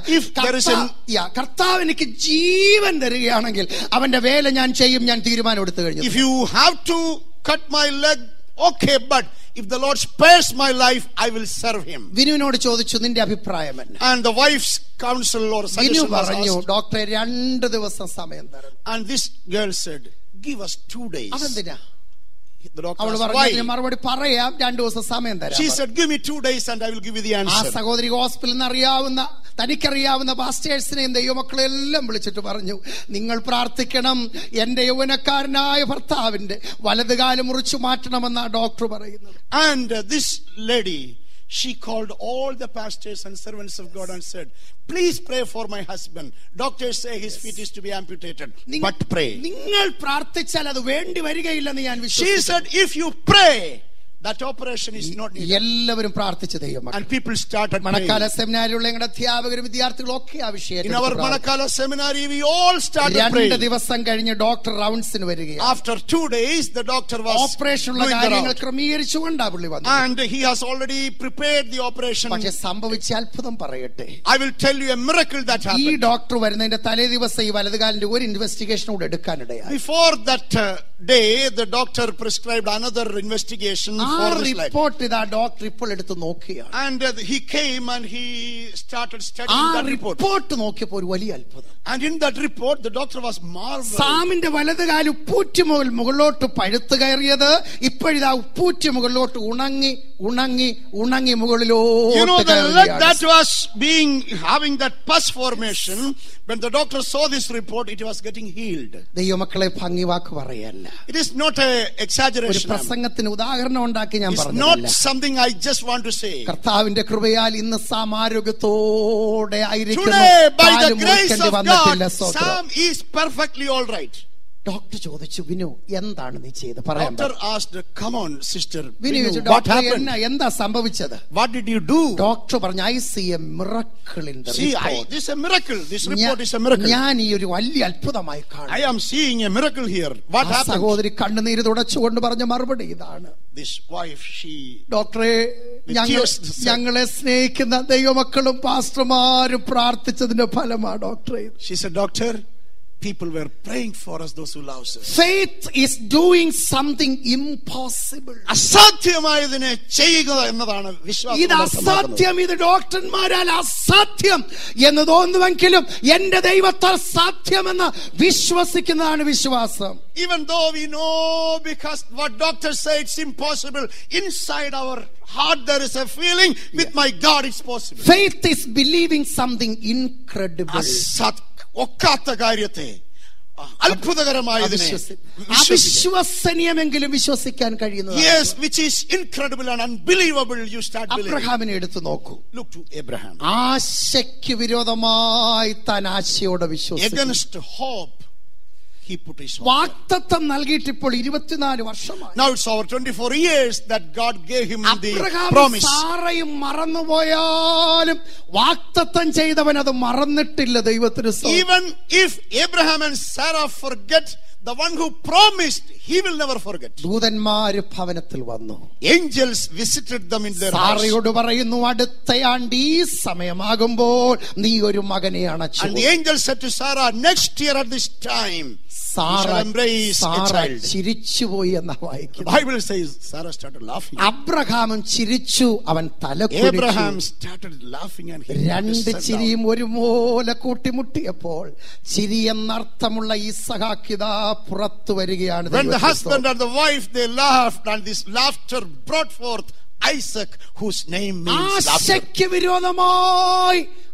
കർത്താവ് എനിക്ക് ജീവൻ തരികയാണെങ്കിൽ അവന്റെ വേല ഞാൻ ചെയ്യും, ഞാൻ തീരുമാനം എടുത്തു കഴിഞ്ഞു. If you have to cut my leg, okay, but if the Lord spares my life, I will serve him. വിനുവിനോട് ചോദിച്ചു, നിന്റെ അഭിപ്രായം എന്നാ? And the wife's counsel or suggestion was asked. ഡോക്ടറെ രണ്ട് ദിവസം സമയം തരണം. And this girl said, give us two days. അതെന്തിനാ? The doctor asked, why? മറുപടി പറയാം, രണ്ടു ദിവസം സമയം തരാം. She said, give me two days and I will give you the answer. ആ സഹോദരി ഹോസ്പിറ്റലിൽ നിന്ന് അറിയാവുന്ന തനിക്കറിയാവുന്ന പാസ്റ്റേഴ്സിനെയും ദൈവമക്കളെ എല്ലാം വിളിച്ചിട്ട് പറഞ്ഞു, നിങ്ങൾ പ്രാർത്ഥിക്കണം, എന്റെ യൗവനക്കാരനായ ഭർത്താവിന്റെ വലതുകാല് മുറിച്ചു മാറ്റണമെന്നാ ഡോക്ടർ പറയുന്നത്. And uh, this lady, she called all the pastors and servants of God and said, please pray for my husband. Doctors say his feet is to be amputated, but pray. നിങ്ങൾ പ്രാർത്ഥിച്ചാൽ അത് വേണ്ടി വരികയില്ലെന്ന് ഞാൻ വിശ്വസിക്കുന്നു. She said, if you pray, that operation is not needed. എല്ലാവരും പ്രാർത്ഥിച്ചു ദൈവമക്കളെ. And people started praying. Manakkala സെമിനാരിയിലുള്ള ഞങ്ങളുടെ അധ്യാപകരും വിദ്യാർത്ഥികളും ഒക്കെ ആ വിഷയം. In our Manakala seminary, we all started praying. രണ്ട് ദിവസം കഴിഞ്ഞ് ഡോക്ടർ റൗണ്ട്സിന് വരികയാണ്. After two days, the doctor was ഓപ്പറേഷനുള്ള കാര്യങ്ങൾ ക്രമീകരിച്ചുകൊണ്ടാ പുള്ളി വന്നത്. And he has already prepared the operation. പക്ഷേ സംഭവിച്ച അത്ഭുതം പറയട്ടെ. I will tell you a miracle that happened. ഈ ഡോക്ടർ വരുന്നതിന്റെ തലേ ദിവസം ഈ വലതുകാലിന്റെ ഒരു ഇൻവെസ്റ്റിഗേഷൻ കൂടെ എടുക്കാനിടയായി. Before that uh, day, the doctor prescribed another investigation. Report ഇതാ ഡോക്ടർ ഇപ്പോൾ എടുത്ത് നോക്കിയാണ്. And uh, he came and he started studying that report. Report നോക്കിയപ്പോൾ ഒരു വലിയ അത്ഭുതം. And in that report, the doctor was marveled. സാമിന്റെ വലതുകാൽ ഉപ്പൂറ്റി മുകൾ മുകളിലോട്ട് പഴുത്ത് കയറിയത് ഇപ്പോഴിതാ ഉപ്പൂറ്റി മുകളിലോട്ട് ഉണങ്ങി ഉണങ്ങി ഉണങ്ങി മുകളിലോട്ട്. You know, the leg that was being having that pus formation, when the doctor saw this report, it was getting healed. ദൈവമക്കളെ ഭംഗി വാക്ക് പറയല്ല. It is not a exaggeration. ഒരു പ്രസംഗത്തിന് ഉദാഹരണം ഉണ്ടാക്കി ഞാൻ പറഞ്ഞതല്ല. It's not something I just want to say. കർത്താവിന്റെ കൃപയാൽ ഇന്ന് സാം ആരോഗ്യത്തോടെ ആയിരിക്കുന്നു. Today, by the grace of God, Sam is perfectly all right. Doctor ചോദിച്ചു, വിനു എന്താണ് നീ ചെയ്തത്? പറയാൻ. Doctor asked, come on sister, Vinu, what happened? എന്താ സംഭവിച്ചത്? What did you do? Doctor പറഞ്ഞു, I see a miracle in the See, report. I, this is a miracle. This report is a miracle. ഞാൻ ഈ ഒരു വലിയ അത്ഭുതമായി കാണുന്നു. I am seeing a miracle here. What happened? സഹോദരി കണ്ണുനീര് തുടച്ചുകൊണ്ട് പറഞ്ഞ മറുപടി ഇതാണ്. This wife, she ഡോക്ടറെ, ഞങ്ങളെ സ്നേഹിക്കുന്ന ദൈവമക്കളും പാസ്റ്റർമാരും പ്രാർത്ഥിച്ചതിന്റെ ഫലമാണ് ഡോക്ടറെ. She said, doctor, people were praying for us, those who love us. Faith is doing something impossible. അസാധ്യമായതിനെ ചെയ്യുക എന്നതാണ് വിശ്വാസം. ഇത് അസാധ്യം, ഇത് ഡോക്ടർമാരാൽ അസാധ്യം എന്ന് തോന്നുമെങ്കിലും എന്റെ ദൈവത്താൽ സാധ്യമെന്ന് വിശ്വസിക്കുന്നതാണ് വിശ്വാസം. Even though we know, because what doctors say it's impossible, inside our heart there is a feeling, with my God it's possible. Faith is believing something incredible. ഒക്കാത്ത കാര്യത്തെ, അത്ഭുതകരമായതിനെ അവിശ്വസനീയമെങ്കിലും വിശ്വസിക്കാൻ കഴിയുന്നത്. Yes, which is incredible and unbelievable, you start believing. അബ്രഹാമിനെ എടുത്തു നോക്കൂ. Look to Abraham. ആശയ്ക്ക് വിരോധമായി താൻ ആശയോടെ വിശ്വസിച്ചു. Against hope he put his hope. വാഗ്ദത്തം നൽകിയിട്ട് ഇപ്പോൾ ഇരുപത്തിനാല് വർഷമായി. Now it's over twenty-four years that God gave him the promise. സാറയും മറന്നുപോയാലും വാഗ്ദത്തം ചെയ്തവൻ അത് മറന്നിട്ടില്ല ദൈവത്തിന്. Even if Abraham and Sarah forget, the one who promised, he will never forget. ദൂതന്മാര് ഭവനത്തിൽ വന്നു. Angels visited them in their house. സാറയോട് പറയുന്നു, അടുത്തയാണ്ട് ഈ സമയമാകുമ്പോൾ നീ ഒരു മകനെ അണച്ചു. And the angel said to Sarah, next year at this time Sarah embrace a child. ചിരിച്ചുപോയി എന്നാ വായിക്കുന്നത്. The Bible says Sarah started laughing. അബ്രഹാമും ചിരിച്ചു, അവൻ തലകുനിച്ചു. Abraham started laughing and he രണ്ട് ചിരിയും ഒരുപോലെ കൂട്ടിമുട്ടിയപ്പോൾ ചിരി എന്നർത്ഥമുള്ള ഇസഹാക്കിതാ പുറത്തു വരികയാണ്. When the husband and the wife they laughed, and this laughter brought forth Isaac, whose name means laughter. ആശയ്ക്ക് വിരോധമായി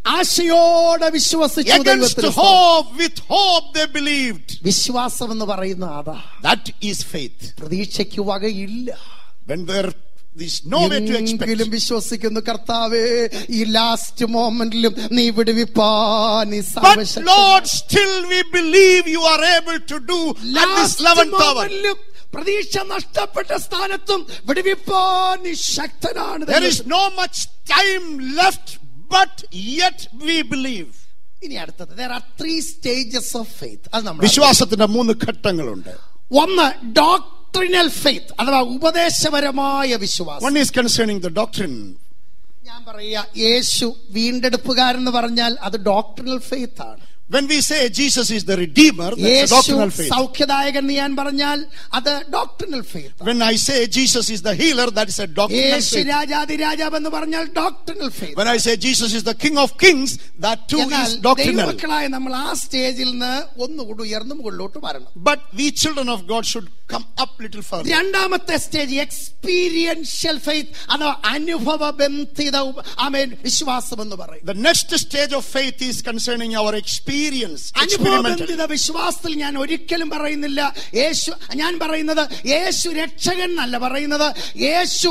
ആശയോടെ വിശ്വസിച്ചു. Against hope, with hope they believed. വിശ്വാസം എന്ന് പറയുന്ന അതാ. That is faith. പ്രതീക്ഷയ്ക്ക് വകയില്ല. When there is no way to expect. എങ്കിലും വിശ്വസിക്കുന്നു, കർത്താവേ ഈ ലാസ്റ്റ് മൊമെന്റിലും നീ വിടുവിപ്പാൻ നീ സർവശക്തൻ. But Lord, still we believe you are able to do at this eleventh hour. പ്രതീക്ഷ നഷ്ടപ്പെട്ട സ്ഥാനത്തും വിടുവിപ്പാൻ നീ ശക്തനാണ്. There is no much time left, but yet we believe. ഇനി അടുത്തത്, there are three stages of faith. അത് നമ്മൾ വിശ്വാസത്തിന്റെ മൂന്ന് ഘട്ടങ്ങളുണ്ട്. ഒന്ന് doctrinal faith, അഥവാ ഉപദേശപരമായ വിശ്വാസം. One is concerning the doctrine. ഞാൻ പറയാ, യേശു വീണ്ടെടുപ്പുകാരൻ എന്ന് പറഞ്ഞാൽ അത് doctrinal faith ആണ്. When we say Jesus is the Redeemer, that's a doctrinal faith. സൗഖ്യദായകൻ എന്ന് ഞാൻ പറഞ്ഞാൽ അത് doctrinal faith. When I say Jesus is the healer, that is a doctrinal faith. യേശു രാജാധിരാജാവ് എന്ന് പറഞ്ഞാൽ doctrinal faith. When I say Jesus is the King of Kings, that too is doctrinal. ദൈവമക്കളായ നമ്മൾ ആ സ്റ്റേജിൽ നിന്ന് ഒന്നുകൂടി ഉയർന്നു മുകളിലോട്ട് വരണം. But we children of God should come up little further. രണ്ടാമത്തെ സ്റ്റേജ് എക്സ്പീരിയൻഷ്യൽ ഫെയ്ത്ത്, അഥവാ അനുഭവബന്ധിത ആമേൻ വിശ്വാസം എന്ന് പറയും. The next stage of faith is concerning our experience. അനുഭവബന്ധിത വിശ്വാസത്തിൽ ഞാൻ ഒരിക്കലും പറയുന്നില്ല യേശു, ഞാൻ പറയുന്നത് യേശു രക്ഷകൻ എന്നല്ല പറയുന്നത്, യേശു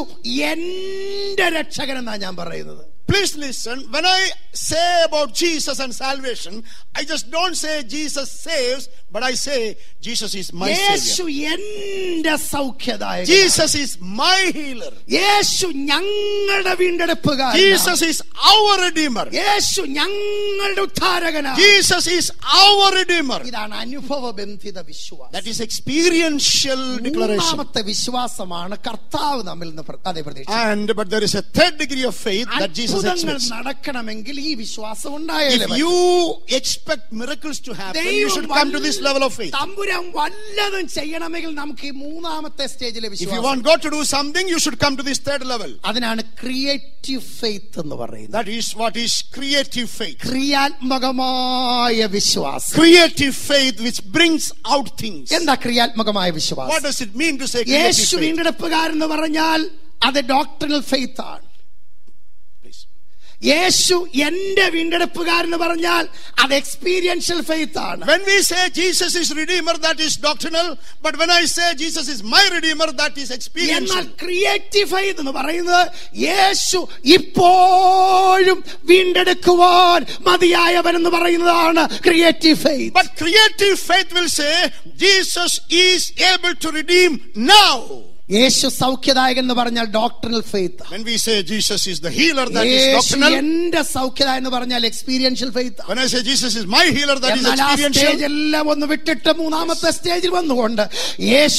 എന്റെ രക്ഷകൻ എന്നാണ് ഞാൻ പറയുന്നത്. Please listen. When I say about Jesus and salvation, I just don't say Jesus saves, but I say Jesus is my Yeshu Savior. എന്റെ സൗഖ്യദായകൻ. Jesus is my healer. യേശു ഞങ്ങളുടെ വീണ്ടെടുപ്പുകാരൻ. Jesus is our Redeemer. യേശു ഞങ്ങളുടെ ഉദ്ധാരകനാണ്. Jesus is our Redeemer. ഇതാണ് അനുഭവബന്ധിത വിശ്വാസം. That is experiential declaration. മൂന്നാമത്തെ വിശ്വാസമാണ് കർത്താവ് നമ്മിൽ നിന്ന് അതേ പ്രതീക്ഷ. And but there is a third degree of faith that Jesus expects. നടക്കണമെങ്കിൽ ഈ വിശ്വാസം ഉണ്ടായാലേ. If you expect miracles to happen, you should come to this level of faith. തമ്പുരാൻ വല്ലതും ചെയ്യണമെങ്കിൽ നമുക്ക് ഈ മൂന്നാമത്തെ സ്റ്റേജിലെ വിശ്വാസം. If you want God to do something, you should come to this third level. അതിനാണ് ക്രിയേറ്റീവ് ഫെയ്ത്ത് എന്ന് പറയുന്നത്. That is what is creative faith. ക്രിയാത്മകമായ വിശ്വാസം. Creative faith which brings out things. എന്താ ക്രിയാത്മകമായ വിശ്വാസം? What does it mean to say creative faith? യേശു വീണ്ടെടുപ്പുകാരൻ എന്ന് പറഞ്ഞാൽ അത് ഡോക്ട്രിനൽ ഫെയ്ത്ത് ആണ്. യേശു എന്റെ വീണ്ടെടുപ്പുകാരൻ എന്ന് പറഞ്ഞാൽ അത് എക്സ്പീരിയൻഷ്യൽ ഫെയ്ത്ത് ആണ്. When we say Jesus is Redeemer, that is doctrinal, but when I say Jesus is my Redeemer, that is experiential. എന്നാൽ ക്രിയേറ്റീവ് ഫെയ്ത്ത് എന്ന് പറയുന്നത് യേശു ഇപ്പോഴും വീണ്ടെടുക്കുവാൻ മതിയായവൻ എന്ന് പറയുന്നതാണ് creative faith. But creative faith will say Jesus is able to redeem now. യേശു സൗഖ്യദായകൻ എന്ന് പറഞ്ഞാൽ doctrinal faith. When we say Jesus is the healer, that is doctrinal. എന്റെ സൗഖ്യദായകൻ എന്ന് പറഞ്ഞാൽ experiential faith. When I say Jesus is my healer, that is experiential. Stage എല്ലാം ഒന്ന് വിട്ടിട്ട് മൂന്നാമത്തെ സ്റ്റേജിൽ വന്നുകൊണ്ട് യേശു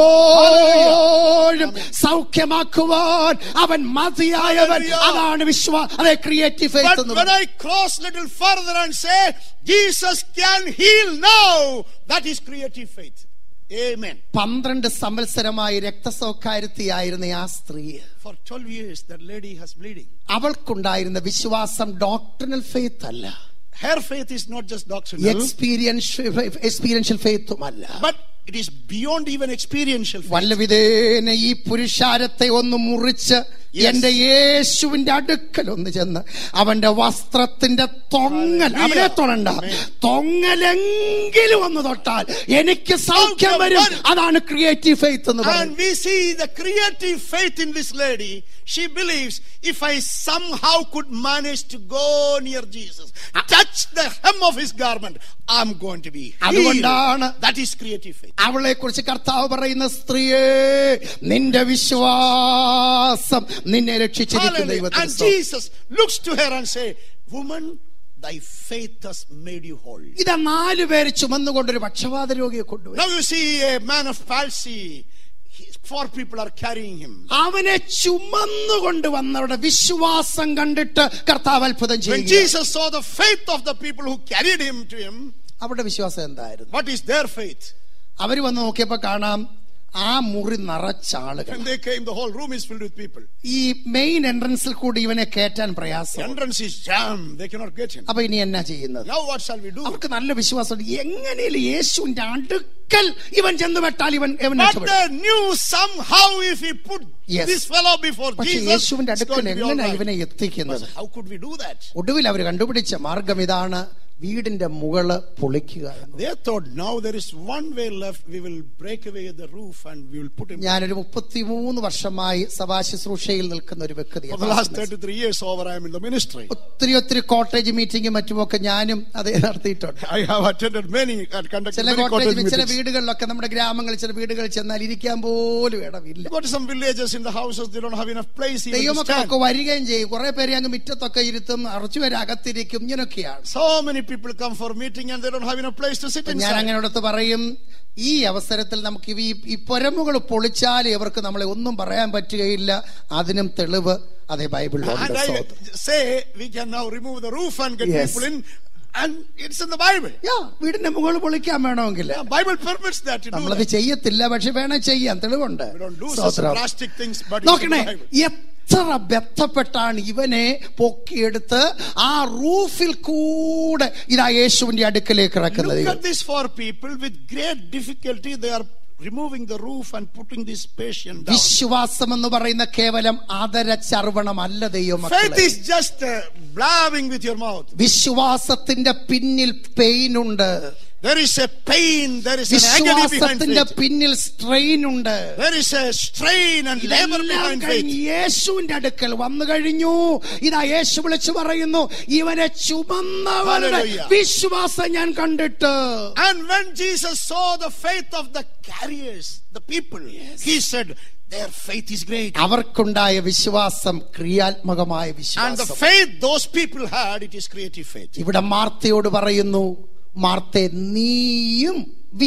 ഇപ്പോഴും സൗഖ്യമാക്കുവാൻ അവൻ മതിയായവൻ, അതാണ് വിശ്വാസം, അതെ creative faith. But when I cross little further and say Jesus can heal now, that is creative faith. Amen. പന്ത്രണ്ട് സംവത്സരമായി രക്തസ്രാവക്കാരിയായിരുന്ന ആ സ്ത്രീ, for twelve years that lady has bleeding. അവൾക്കുണ്ടായിരുന്ന വിശ്വാസം ഡോക്ട്രിനൽ ഫെയ്ത്ത് അല്ല. Her faith is not just doctrinal. Experiential ഫെയ്ത്തുമല്ല. But it is beyond even experiential faith. വല്ലവിധേന ഈ പുരുഷാരത്തെ ഒന്ന് മുറിച്ച് എന്റെ യേശുവിന്റെ അടുക്കൽ ഒന്ന് ചെന്ന് അവന്റെ വസ്ത്രത്തിന്റെ തൊങ്ങൽ, അവനെ തൊടണ്ട, തൊങ്ങലെങ്കിലും ഒന്ന് തൊട്ടാൽ എനിക്ക് സൗഖ്യം വരും. അതാണ് ക്രിയേറ്റീവ് ഫെയ്ത്ത് എന്ന് പറയുന്നത്. And we see the creative faith in this lady. She believes, if I somehow could manage to go near Jesus, touch the hem of his garment, I'm going to be healed. That is creative faith. അവളെ കുറിച്ച് കർത്താവ് പറയുന്ന, സ്ത്രീയെ നിന്റെ വിശ്വാസം നിന്നെ രക്ഷിച്ചിരിക്കുന്നു. And Jesus looks to her and say, woman, thy faith has made you whole. ഇതാ നാലു പേര് ചുമന്നുകൊണ്ടൊരു പക്ഷവാത രോഗിയെ കൊണ്ടുപോയി. Now you see a man of palsy. Four people are carrying him. അവനെ ചുമന്നുകൊണ്ട് വന്നവരുടെ വിശ്വാസം കണ്ടിട്ട് കർത്താവ് അത്ഭുതം ചെയ്തു. When Jesus saw the faith of the people who carried him to him, അവരുടെ വിശ്വാസം എന്തായിരുന്നു? what is their faith? അവര് വന്ന് നോക്കിയപ്പോ കാണാം ആ മുറി നിറച്ച ആളുകൾ. When they came, the whole room is filled with people. ഈ മെയിൻ എൻട്രൻസിൽ കൂടി ഇവനെ കയറ്റാൻ പ്രയാസം. Entrance is jammed. They cannot get in. അപ്പൊ ഇനി എന്നാ ചെയ്യുന്നത്? Now what shall we do? അവർക്ക് നല്ല വിശ്വാസമുണ്ട്, എങ്ങനെയും യേശുവിന്റെ അടുക്കൽ ഇവൻ ചെന്ന് വെട്ടാൽ ഇവൻ But they knew somehow if he put yes. this fellow before പക്ഷേ Jesus, യേശുവിന്റെ അടുക്കൽ എങ്ങനെ ഇവനെ എത്തിക്കുന്നത്? how could we do that? ഒടുവിൽ അവർ കണ്ടുപിടിച്ച മാർഗം ഇതാണ്, വീടിന്റെ മുകള് പൊളിക്കുക. They thought now there is one way left, we will break away the roof and we will put him. ഞാനൊരു മുപ്പത്തിമൂന്ന് വർഷമായി സഭാ ശുശ്രൂഷയിൽ നിൽക്കുന്ന ഒരു വ്യക്തിയാണ്. For the last thirty-three years over I am in the ministry. ഒത്തിരി ഒത്തിരി കോട്ടേജ് മീറ്റിംഗും മറ്റുമൊക്കെ ഞാനും അതേ നടത്തിയിട്ടുണ്ട്. I have attended many and conducted ചില many cottage കോട്ടേജ്, ചില meetings. വീടുകളിലൊക്കെ, നമ്മുടെ ഗ്രാമങ്ങളിൽ ചില വീടുകളിൽ ചെന്നാൽ ഇരിക്കാൻ പോലും ഇടമില്ല. Go to some villages in the houses, they don't have enough place even to stand. ദൈവമക്കളൊക്കെ വരികയും ചെയ്യും, കുറെ പേര് അങ്ങ് മുറ്റത്തൊക്കെ ഇരുത്തും, അറച്ചുപേര് അകത്തിരിക്കും, ഇങ്ങനെയൊക്കെയാണ്. So many people come for meeting and they don't have enough place to sit inside. ഞാൻ അങ്ങനോടത്ത് പറയും, ഈ അവസരത്തിൽ നമുക്ക് ഈ ഈ പൊരമുകൾ പൊളിച്ചാൽ ഇവർക്ക് നമ്മളെ ഒന്നും പറയാൻ പറ്റുകയില്ല, അതിനും തെളിവ് അതേ ബൈബിളിലുണ്ട്. And I say we can now remove the roof and get yes. people in, and it's in the Bible. Yeah, വീടിന്റെ മുകൾ പൊളിക്കാൻ വേണമെങ്കിൽ yeah, Bible permits that to do. നമ്മളത് ചെയ്യത്തില്ല, പക്ഷെ വേണം ചെയ്യാൻ, തെളിവുണ്ട്. We don't do such drastic things, but നോക്കണേ, എത്ര ബന്ധപ്പെട്ടാണ് ഇവനെ പൊക്കിയെടുത്ത് ആ റൂഫിൽ കൂടെ ഇതാ യേശുവിന്റെ അടുക്കലേക്ക് ഇറക്കുന്നത്. Look at this, for people with great difficulty they are removing the roof and putting this patient down. വിശ്വാസം എന്ന് പറയുന്ന കേവലം ആദര ചർവണമല്ല ദൈവമക്കളെ. Faith is just uh, blabbing with your mouth. വിശ്വാസത്തിന്റെ പിന്നിൽ പെയിൻ ഉണ്ട്. There is a pain, there is an agony behind വിശ്വാസത്തിന്റെ faith. പിന്നിൽ സ്ട്രെയിൻ ഉണ്ട്. There is a strain and labor behind faith. യേശുവിന്റെ അടുക്കൽ വന്നു കഴിഞ്ഞു, ഇതാ യേശു വിളിച്ചു പറയുന്നു, ഇവനെ ചുമന്നവരുടെ വിശ്വാസം ഞാൻ കണ്ടിട്ട്. And when Jesus saw the faith of the carriers, the people, yes. he said their faith is great. അവർക്കുണ്ടായ വിശ്വാസം ക്രിയാത്മകമായ വിശ്വാസം. And the faith those people had, it is creative faith. ഇവിടെ മാർത്തയോട് പറയുന്നു, മാർത്തേ നീയും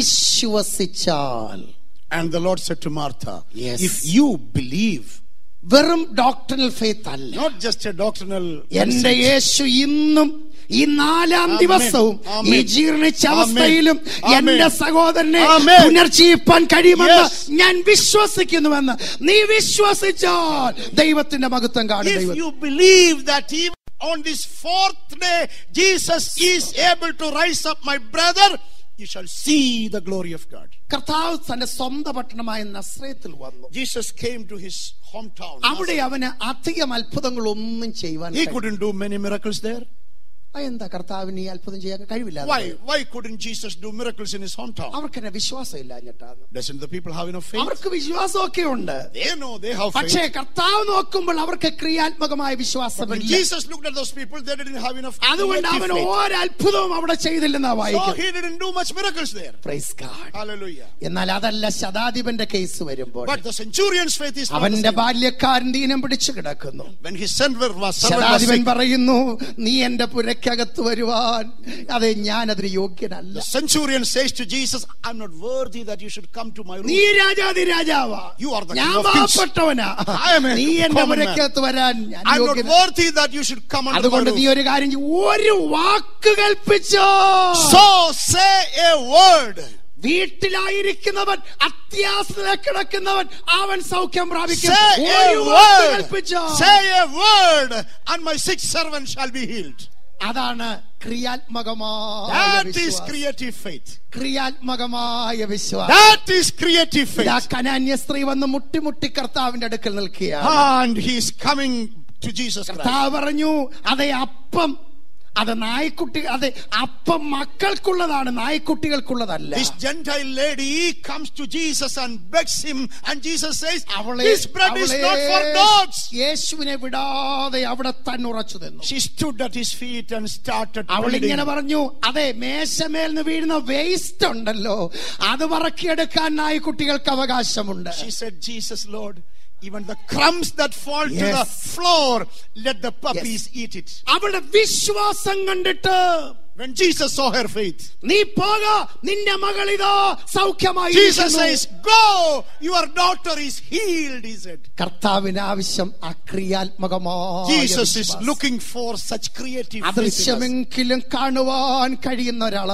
വിശ്വസിച്ചാൽ. And the Lord said to Martha, yes. if you believe, വെറും doctoral faith അല്ല, not just a doctrinal. എന്റെ യേശു ഇന്നും ഈ നാലാം ദിവസവും ഈ ജീർണിച്ച അവസ്ഥയിലും എന്റെ സഹോദരനെ പുനർജീവിപ്പാൻ കഴിയുമെന്ന് ഞാൻ വിശ്വസിക്കുന്നുവെന്ന് നീ വിശ്വസിച്ചാൽ ദൈവത്തിന്റെ മഹത്വം കാണും. If you believe that even on this fourth day Jesus is able to rise up my brother, you shall see the glory of God. കർത്താവ് തന്റെ സ്വന്തം പട്ടണമായ നസ്രേത്തിൽ വന്നു. Jesus came to his hometown. അവിടെ അവന് അധികം അത്ഭുതങ്ങളൊന്നും ചെയ്യുവാൻ, he couldn't do many miracles there. എന്താ കർത്താവിന് ഈ അത്ഭുതം ചെയ്യാൻ കഴിവില്ല? Why? Why couldn't Jesus do miracles in his hometown? അവർക്ക് എന്നെ വിശ്വാസം ഇല്ല. Doesn't the people have enough faith? അവർക്ക് വിശ്വാസമൊക്കെ ഉണ്ട്. They know they have faith. പക്ഷേ കർത്താവ് നോക്കുമ്പോൾ അവർക്ക് ക്രിയാത്മകമായ വിശ്വാസമില്ല. When Jesus looked at those people, they didn't have enough faith. അതുകൊണ്ട് അവൻ ഒരു അത്ഭുതവും അവിടെ ചെയ്തില്ലെന്നാ വായിക്കുന്നത്. So he didn't do much miracles there. Praise God. Hallelujah. എന്നാൽ അതല്ല ശതാധിപന്റെ കേസ് വരുമ്പോൾ, but the centurion's faith is അവന്റെ ബാല്യക്കാരൻ ദീനം പിടിച്ചു കിടക്കുന്നു. When his servant was ശതാധിപൻ പറയുന്നു, നീ എന്റെ പുരക്കകത്ത് വരുവാൻ അതെ ഞാൻ അതിന് യോഗ്യനല്ല. The centurion says to Jesus, I'm not worthy that you should come to my room. നീ രാജാതി രാജാവാ, you are the ഞാൻ king of kings. പാവപ്പെട്ടവനാ, നീ എന്റെ പുരക്കകത്ത് വരാൻ ഞാൻ I'm not യോഗ്യനല്ല. worthy that you should come under my അതുകൊണ്ട് നീ roof. ഒരു കാര്യം ചെയ്യ്, ഒരു വാക്ക് കൽപ്പിച്ചോ. So say a word. വീട്ടിലായിരിക്കുന്നവൻ അത്യാസന കിടക്കുന്നവൻ അവൻ സൗഖ്യം പ്രാപിക്കും. Say a word. Say a word and my sick servant shall be healed. അതാണ് ക്രിയാത്മകമായ That is creative faith. ക്രിയാത്മകമായ വിശ്വാസം. That is creative faith. ആ കനാന്യ സ്ത്രീ വന്ന് മുട്ടി മുട്ടി കർത്താവിന്റെ അടുക്കൽ നിൽക്കുകയാണ്. And he is coming to Jesus Christ. കർത്താവ് പറഞ്ഞു, അതെ അപ്പം അത് നായ്ക്കുട്ടി, അതെ അപ്പം മക്കൾക്കുള്ളതാണ്, നായ്ക്കുട്ടികൾക്കുള്ളതല്ല. This Gentile lady comes to Jesus and begs him, and Jesus says, this bread is not for dogs. യേശുവിനെ വിടാതെ അവിടെ തന്നെ ഉറച്ചു നിന്നു. She stood at his feet and started അവൾ pleading. ഇങ്ങനെ പറഞ്ഞു, അതെ മേശമേൽ നിന്ന് വീഴുന്ന വേസ്റ്റ് ഉണ്ടല്ലോ, അത് പറക്കിയെടുക്കാൻ നായ്ക്കുട്ടികൾക്ക് അവകാശമുണ്ട്. She said, Jesus Lord, even the crumbs that fall yes. to the floor, let the puppies yes. eat it. അവളുടെ വിശ്വാസം കണ്ടിട്ട്, when Jesus saw her faith, നീ പോക, നിന്റെ മകൾ ഇതാ സൗഖ്യമായി. Jesus says, go, your daughter is healed, he said. കർത്താവിന് ആവശ്യം അക്രിയാത്മകമായ. Jesus is looking for such creative faith. അദൃശ്യമെങ്കിലും കാണുവാൻ കഴിയുന്ന ഒരളവ്.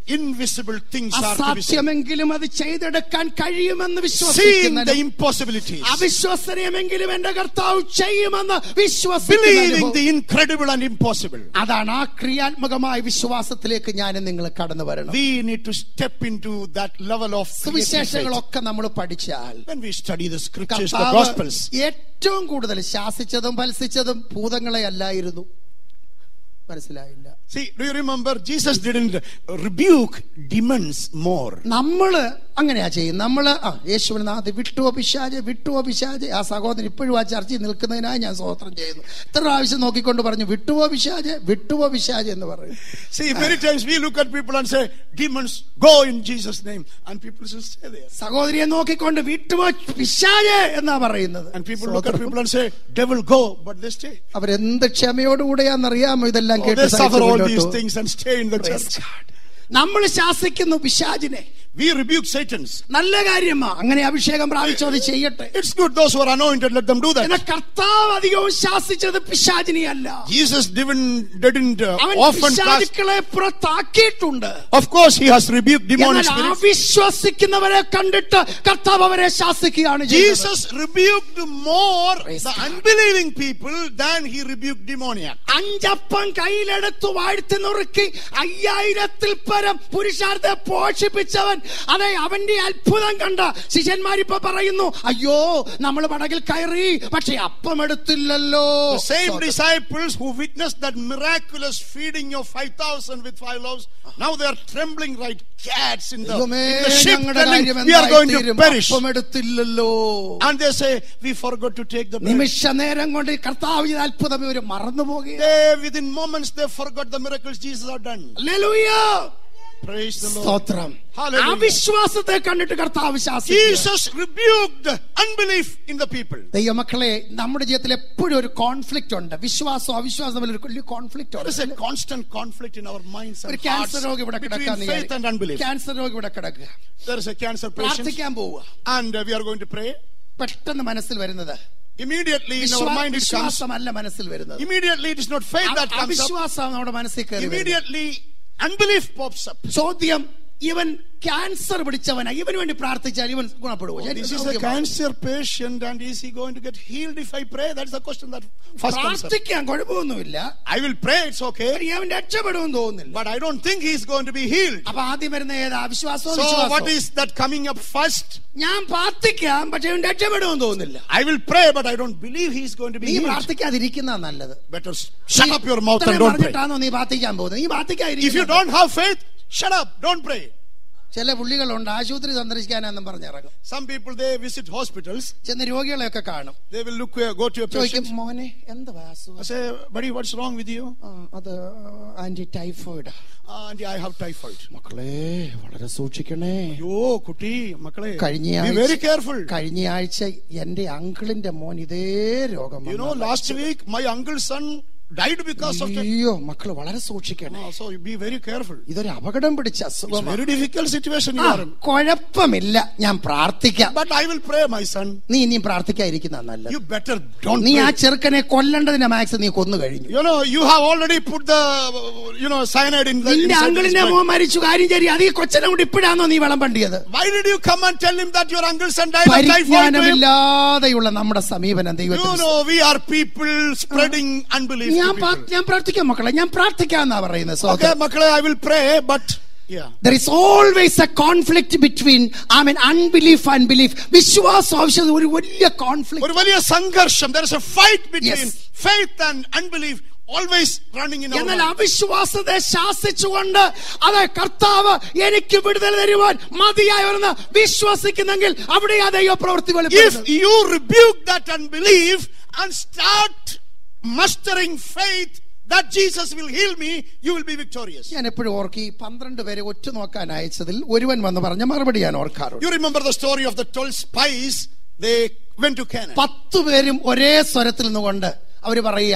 invisible things are to be seen. അസാധ്യമെങ്കിലും അത് ചെയ്തെടുക്കാൻ കഴിയുമെന്ന് Seeing വിശ്വസിക്കുന്ന, the impossibilities, അവിശ്വസനീയമെങ്കിലും എന്റെ കർത്താവ് ചെയ്യുമെന്ന് വിശ്വസിക്കുന്ന, believing the incredible and impossible. അതാണ് ആ ക്രിയാത്മകമായ വിശ്വാസത്തിലേക്ക് ഞാൻ നിങ്ങൾ കടന്നു വരണം. We need to step into that level of സുവിശേഷങ്ങളൊക്കെ നമ്മൾ പഠിച്ചാൽ, when we study the scriptures, the കർത്താവ് gospels, ഏറ്റവും കൂടുതൽ ശാസിച്ചതും ഫലിച്ചതും ഭൂതങ്ങളെ അല്ലായിരുന്നു. മനസ്സിലായില്ല. See, do you remember Jesus didn't rebuke demons more? നമ്മള് അങ്ങനെയാ ചെയ്യും. നമ്മള് ആ യേശുവിനെ നാഥ വിട്ടുവോ പിശാചെ, വിട്ടുവോ പിശാചെ. ആ സഹോദരൻ ഇപ്പോഴും ആ ചർച്ചയിൽ നിൽക്കുന്നതിനായി ഞാൻ സ്തോത്രം ചെയ്യുന്നു. ഇത്ര പ്രാവശ്യം നോക്കിക്കൊണ്ട് പറഞ്ഞു വിട്ടുവോ പിശാചെ, വിട്ടുവോ പിശാചെ എന്ന് പറയും. See, many times we look at people and say, demons, go in Jesus' name, and people still stay there. സഹോദരിയെ നോക്കിക്കൊണ്ട് വിട്ടുവോ പിശാചെ എന്നാ പറയുന്നത്. And people look at people and say, devil, go, but they stay. അവരെന്ത് ക്ഷമയോടുകൂടെയാണെന്നറിയാമോ ഇതെല്ലാം Oh, കേട്ട് they suffer all സഹിച്ചു these മുന്നോട്ട് things and stay in the church. നമ്മൾ ശാസിക്കുന്നു പിശാചിനെ. We rebuke Satans. നല്ല കാര്യമാ, അങ്ങനെ അഭിഷേകം പ്രാപിച്ചോ അത് ചെയ്യട്ടെ. It's good, those who are anointed, let them do that. എന്നാൽ കർത്താവ് അധികവും ശാസിച്ചത് പിശാചിനെയല്ല. Jesus didn't, didn't uh, അവൻ often cast. പിശാചുക്കളെ പുറത്താക്കിയിട്ടുണ്ട്. Of course, he has rebuked demonic എന്നാൽ spirits. അവിശ്വസിക്കുന്നവരെ കണ്ടിട്ട് കർത്താവ് അവരെ ശാസിക്കുകയാണ് ചെയ്തത്. Jesus rebuked more the unbelieving people than he rebuked demoniac. അഞ്ചപ്പം കയ്യിലെടുത്തു വാഴ്ത്തി നുറുക്കി അയ്യായിരത്തിൽ പരം പുരുഷാർത്ഥത്തെ പോഷിപ്പിച്ചവൻ, അതെ അവന്റെ അത്ഭുതം കണ്ട ശിഷ്യന്മാരിപ്പോ പറയുന്നു, അയ്യോ നമ്മൾ പടകിൽ കയറി പക്ഷെ അപ്പം എടുത്തില്ലല്ലോ. The same disciples who witnessed that miraculous feeding of five thousand with five loaves, now they are trembling like cats in the, in the ship, telling we are going to perish. അപ്പം എടുത്തില്ലല്ലോ. And they say, we forgot to take the bread. നിമിഷ നേരം കൊണ്ട് കർത്താവ് ചെയ്ത അത്ഭുതം ഇവർ മറന്നു പോകുകയാണ്. They, within moments, they forgot the miracles Jesus had done. Hallelujah. Praise the Lord. സ്തോത്രം. Hallelujah. അവിശ്വാസത്തെ കണ്ടിട്ട് കർത്താവ് ശാസിച്ചു. Jesus rebuked unbelief in the people. ദൈവമക്കളെ, നമ്മുടെ ജീവിതത്തിൽ എപ്പോഴും ഒരു കോൺഫ്ലിക്റ്റ് ഉണ്ട്. വിശ്വാസം അവിശ്വാസം തമ്മിൽ ഒരു വലിയ കോൺഫ്ലിക്റ്റ് There is ഉണ്ട്. a constant conflict in our minds ഒരു and ക്യാൻസർ hearts രോഗി ഇവിടെ between കിടക്കാൻ faith and unbelief. ക്യാൻസർ രോഗി ഇവിടെ കിടക്കുക, There is a cancer patient, പ്രാർത്ഥിക്കാൻ പോവുക. and uh, we are going to pray. പെട്ടെന്ന് മനസ്സിൽ വരുന്നത് Immediately in our mind it comes. വിശ്വാസമല്ല മനസ്സിൽ വരുന്നത്. Immediately it is not faith that comes up. അവിശ്വാസം നമ്മുടെ മനസ്സിൽ കയറി വരുന്നത്. Immediately unbelief pops up. ചോദ്യം, ഇവൻ ക്യാൻസർ പിടിച്ചവനാ, ഇവന് വേണ്ടി പ്രാർത്ഥിച്ചാൽ ഇവൻ ഗുണപ്പെടുവോ? This is a cancer patient and is he going to get healed if I pray? That's the question that first comes up. പ്രാർത്ഥിക്കാൻ കുഴപ്പമൊന്നുമില്ല, I will pray, it's okay, അവൻ രക്ഷപ്പെടുമെന്ന് തോന്നുന്നില്ല. but I don't think he is going to be healed. അപ്പൊ ആദ്യം വരുന്ന ഏതാ? അവിശ്വാസവും So what വിശ്വാസവും. is that coming up first? ഞാൻ പ്രാർത്ഥിക്കാം പക്ഷെ അവൻ രക്ഷപ്പെടുമെന്ന് തോന്നുന്നില്ല. I will pray, but I don't believe he is going to be നീ healed. പ്രാർത്ഥിക്കാതിരിക്കുന്ന നല്ലത്. Better shut up your mouth and don't pray. പറഞ്ഞിട്ടാണോ നീ പ്രാർത്ഥിക്കാൻ പോകുന്നത്? നീ If you പ്രാർത്ഥിക്കാതിരിക്കുന്ന. don't have faith, shut up, don't pray. ചില പുള്ളികളുണ്ട് ആശുപത്രി സന്ദർശിക്കാനെന്നും പറഞ്ഞിറങ്ങും. Some people, they visit hospitals. ചെന്ന് രോഗികളെയൊക്കെ കാണും. They will look, uh, go to a patient. ചോദിക്കും, മോനെ എന്താ I അസുഖം? say, buddy, what's wrong with you? അത് auntie typhoid. Uh, auntie, I have typhoid. മക്കളെ വളരെ സൂക്ഷിക്കണേ. Yo, kutti, makale. കഴിഞ്ഞ Be very careful. കഴിഞ്ഞ ആഴ്ച എന്റെ അങ്കിളിന്റെ മോൻ ഇതേ രോഗം. You know, last week my uncle's son died because of that. അയ്യോ മക്കള് വളരെ സൂക്ഷിക്കണം. Oh, so you be very careful. ഇതൊരു അപകടം പിടിച്ച It's a അസുഖം. very difficult situation you are in. കുഴപ്പമില്ല, ഞാൻ പ്രാർത്ഥിക്കാം. But I will pray, my son. നീ ഇനിയും പ്രാർത്ഥിക്കാതിരിക്കുന്ന നല്ലത്. You better don't നീ ആ pray. ചെറുക്കനെ കൊല്ലണ്ടതിന്റെ മാക്സ് നീ കൊന്നു കഴിഞ്ഞു. You know, you have already put the, you know, cyanide in the നിന്റെ inside his അങ്കിളിന്റെ blood. മോൻ മരിച്ചു, കാര്യം ശരി, അത് ഈ കൊച്ചനെ കൊണ്ട് ഇപ്പോഴാണോ നീ വിളമ്പണ്ടിയത്? Why did you come and tell him that your uncle's son died of typhoid? പരിജ്ഞാനമില്ലാതെയുള്ള നമ്മുടെ സമീപനം You ദൈവത്തിന്. know, we are people spreading unbelief to ഞാൻ people. പ്രാ- ഞാൻ പ്രാർത്ഥിക്കാം മക്കളെ, ഞാൻ പ്രാർത്ഥിക്കാന്നാ പറയുന്നത്. So Okay, makale, I will pray, but yeah. there is always a conflict between I mean unbelief and belief. വിശ്വാസം ആവശ്യം ഒരു വലിയ കോൺഫ്ലിക്റ്റ്. ഒരു വലിയ സംഘർഷം. There is a fight between Yes. faith and unbelief, always running in our എന്നാൽ mind. അവിശ്വാസത്തെ ശാസിച്ചുകൊണ്ട് അത് കർത്താവ് എനിക്ക് വിടുതൽ തരുവാൻ മതിയായവരെന്ന് വിശ്വസിക്കുന്നെങ്കിൽ അവിടെ ആ ദൈവ പ്രവൃത്തി വെളിപ്പെടുന്നത്. If you rebuke that unbelief and start mustering faith that Jesus will heal me, you will be victorious. ഞാൻ എപ്പോഴും ഓർക്കി പന്ത്രണ്ട് പേരെ ഒറ്റ നോക്കാൻ അയച്ചതിൽ ഒരുവൻ വന്ന് പറഞ്ഞ മറുപടി ഞാൻ ഓർക്കാറുണ്ട്. You remember the story of the twelve spies? They went to Canaan. പത്തു പേരും ഒരേ സ്വരത്തിൽ നിന്നുകൊണ്ട് അവര് പറയുക,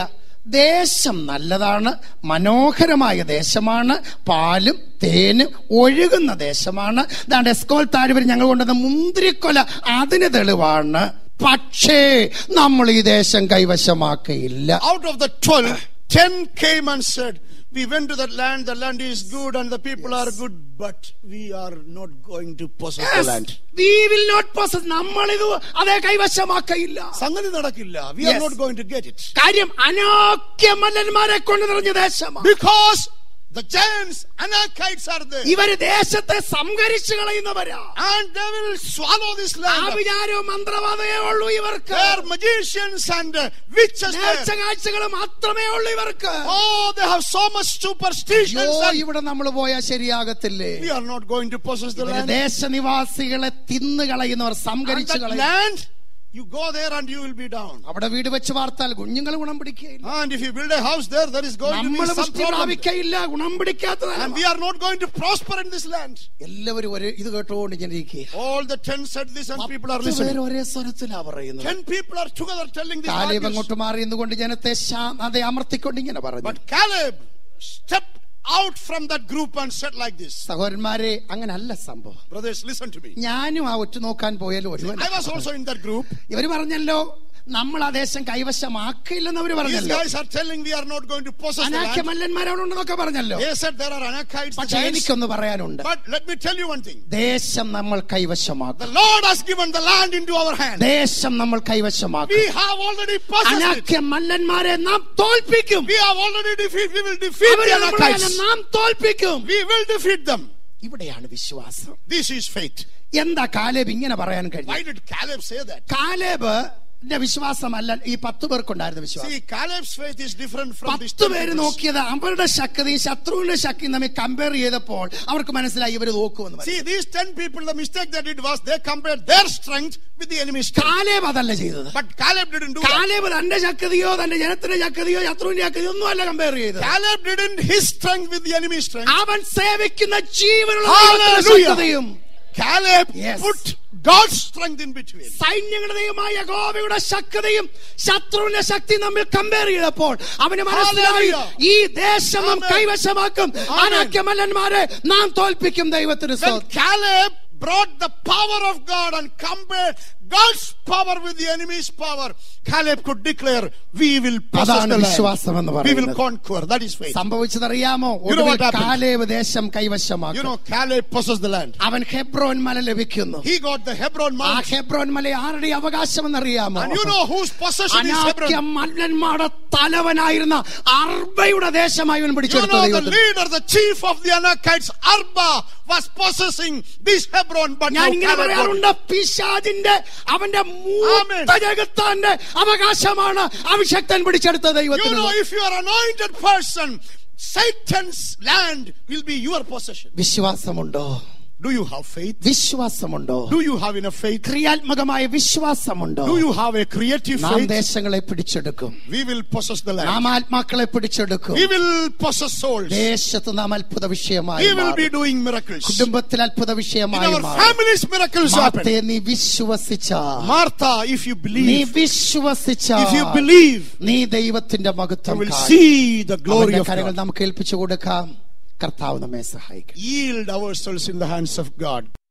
ദേശം നല്ലതാണ്, മനോഹരമായ ദേശമാണ്, പാലും തേനും ഒഴുകുന്ന ദേശമാണ്, ദാണ്ട് എസ്കോൾ താഴ്വര ഞങ്ങൾ കൊണ്ടുവന്ന മുന്തിരിക്കൊല അതിന് തെളിവാണ്, പക്ഷേ നമ്മൾ ഈ ദേശം കൈവശമാക്കയില്ല. Out of the twelve, ten came and said, we went to that land, the land is good and the people yes. are good, but we are not going to possess yes. the land. We will not possess. നമ്മളിത് അതേ കൈവശമാക്കയില്ല. സംഗതി നടക്കില്ല. We yes. are not going to get it. കാര്യം അനാക്യ മല്ലന്മാരെ കൊണ്ട് നിറഞ്ഞ ദേശമാണ്. Because the giants, Anakites are there. ഇവര് ദേശത്തെ സംഹരിച്ചു കളയുന്നവരാ. And they will swallow this land. ആഭിചാരവും മന്ത്രവാദമേ ഉള്ളൂ ഇവർക്ക്. They are magicians and witches there. നേർച്ചകാഴ്ചകൾ മാത്രമേ ഉള്ളൂ ഇവർക്ക്. Oh, they have so much superstitions. യോ, ഇവിടെ നമ്മൾ പോയാൽ ശരിയാകത്തില്ലേ? We are not going to possess the land. ദേശനിവാസികളെ തിന്നു കളയുന്നവർ, സംഹരിച്ചു കളയുന്നവർ. You go there and you will be down. അവിടെ വീട് വെച്ച് വാർത്താൽ കുഞ്ഞുങ്ങൾ ഗുണം പിടിക്കുകയില്ല. And if you build a house there, there is going to be some problem. ഗുണം പിടിക്കാത്തതാണ്. And we are not going to prosper in this land. എല്ലാവരും ഒരേ ഇത് കേട്ടോണ്ട് ഇങ്ങനെ ഇരിക്കുക. All the ten said this and people are listening. ഒരേ സ്വരത്തിലാ പറയുന്നത്. Ten people are together telling this. Caleb അങ്ങോട്ട് മാറി നിന്നുകൊണ്ട് ജനത്തെ ശാന്തത അമർത്തിക്കൊണ്ട് ഇങ്ങനെ പറഞ്ഞു. But Caleb stepped out from that group and said like this. സഹോദരന്മാരെ, അങ്ങനല്ല സംഭവം. Brothers, listen to me. ഞാനും ആ ഒറ്റ നോക്കാൻ പോയാലും ഒരുവൻ. I was also in that group. ഇവര് പറഞ്ഞല്ലോ നമ്മൾ ആ ദേശം കൈവശമാക്കില്ലെന്ന് അവര് പറഞ്ഞല്ലോ. These guys are telling we are not going to possess the land. അനാക്യമല്ലന്മാരോടൊക്കെ പറഞ്ഞല്ലോ. They said there are Anakites. പക്ഷേ എനിക്കൊന്ന് പറയാനുണ്ട്. But let me tell you one thing. ദേശം നമ്മൾ കൈവശമാക്കും. The Lord has given the land into our hand. ദേശം നമ്മൾ കൈവശമാക്കും. We have already possessed it. അനാക്യമല്ലന്മാരെ നാം തോൽപ്പിക്കും. We have already defeated. We will defeat the Anakites. നാം തോൽപ്പിക്കും. We will defeat them. ഇവിടെയാണ് വിശ്വാസം. This is faith. എന്താ Caleb ഇങ്ങനെ പറയാൻ കഴിയും? Why did Caleb say that? Caleb വിശ്വാസമല്ല ഈ പത്ത് പേർക്കുണ്ടായിരുന്ന വിശ്വാസം. See, Caleb's faith is different from these പത്ത് പേര് നോക്കിയത് അവരുടെ ശക്തിയും ശത്രുവിന്റെ ശക്തിയും തമ്മിൽ കമ്പയർ ചെയ്തപ്പോൾ അവർക്ക് മനസ്സിലായി ഇവര് നോക്കുമെന്ന്. See, these ten people, the mistake that it was, they compared their strength with the enemy's strength. Caleb അതല്ല ചെയ്തത്. But Caleb didn't do that. Caleb തന്റെ ശക്തിയോ തന്റെ ജനത്തിന്റെ ശക്തിയോ ശത്രുവിന്റെ ശക്തിയോ ഒന്നും അല്ല കമ്പയർ ചെയ്തത്. Caleb didn't his strength with the enemy's strength. അവൻ സേവിക്കുന്ന ജീവനുള്ള ശക്തിയും. Caleb yes. put God's strength in between. സൈന്യങ്ങളുടെ ദൈവമായ യഹോവയുടെ ശക്തിയും ശത്രുവിന്റെ ശക്തിയും തമ്മിൽ കമ്പയർ ചെയ്തപ്പോൾ അവന് മനസ്സിലായി ഈ ദേശം നാം കൈവശമാക്കും. അനാക്യമല്ലന്മാരെ നാം തോൽപ്പിക്കും. ദൈവത്തിന് സ്തോത്രം. Caleb brought the power of God and compared God's power with the enemy's power. Caleb could declare, we will possess the land. We will conquer. That is faith. സംഭവിച്ചതറിയാമോ? കാലേബ് ദേശം കൈവശമാക്കും. You know, Caleb possessed the land. അവൻ Hebron മല ലഭിക്കുന്നു. He got the Hebron ആ Mount. Hebron മല ആരുടെ അവകാശമെന്നറിയാമോ? And you know whose possession is Hebron? അനാക്യമല്ലന്മാരുടെ തലവനായിരുന്ന അർബയുടെ ദേശമായി അവൻ പിടിച്ചെടുത്തു. You know, the leader, the chief of the Anakites, Arba, was possessing this Hebron. But ഞാൻ ഇങ്ങനെ പറയാറുണ്ട്, പിശാചിന്റെ അവന്റെ മൂത്തജഗത്താന്റെ അവകാശമാണ് അഭിഷക്തൻ പിടിച്ചെടുത്ത ദൈവത്തിന്. You know, if you are an anointed person, Satan's land will be your possession. വിശ്വാസമുണ്ടോ? Do you have faith? വിശ്വാസമുണ്ടോ? Do you have enough faith? ക്രിയാത്മകമായ വിശ്വാസമുണ്ടോ? Do you have a creative faith? നാം ദേശങ്ങളെ പിടിച്ചെടുക്കും. We will possess the land. നാം ആത്മാക്കളെ പിടിച്ചെടുക്കും. We will possess souls. ദേശത്ത് നാം അത്ഭുത വിഷയമായി മാറും. We will be doing miracles. കുടുംബത്തിൽ അത്ഭുത വിഷയമായി മാറും. In our families miracles happen. മാർത്തേ, നീ വിശ്വസിച്ചാൽ, Martha, if you believe, നീ വിശ്വസിച്ചാൽ, if you believe, നീ ദൈവത്തിന്റെ മഹത്വം you will see the glory of God. കരങ്ങൾ നമുക്ക് ഏൽപ്പിച്ചു കൊടുക്കാം. കർത്താവ് നമ്മെ സഹായിക്കട്ടെ. Yield ourselves in the hands of God.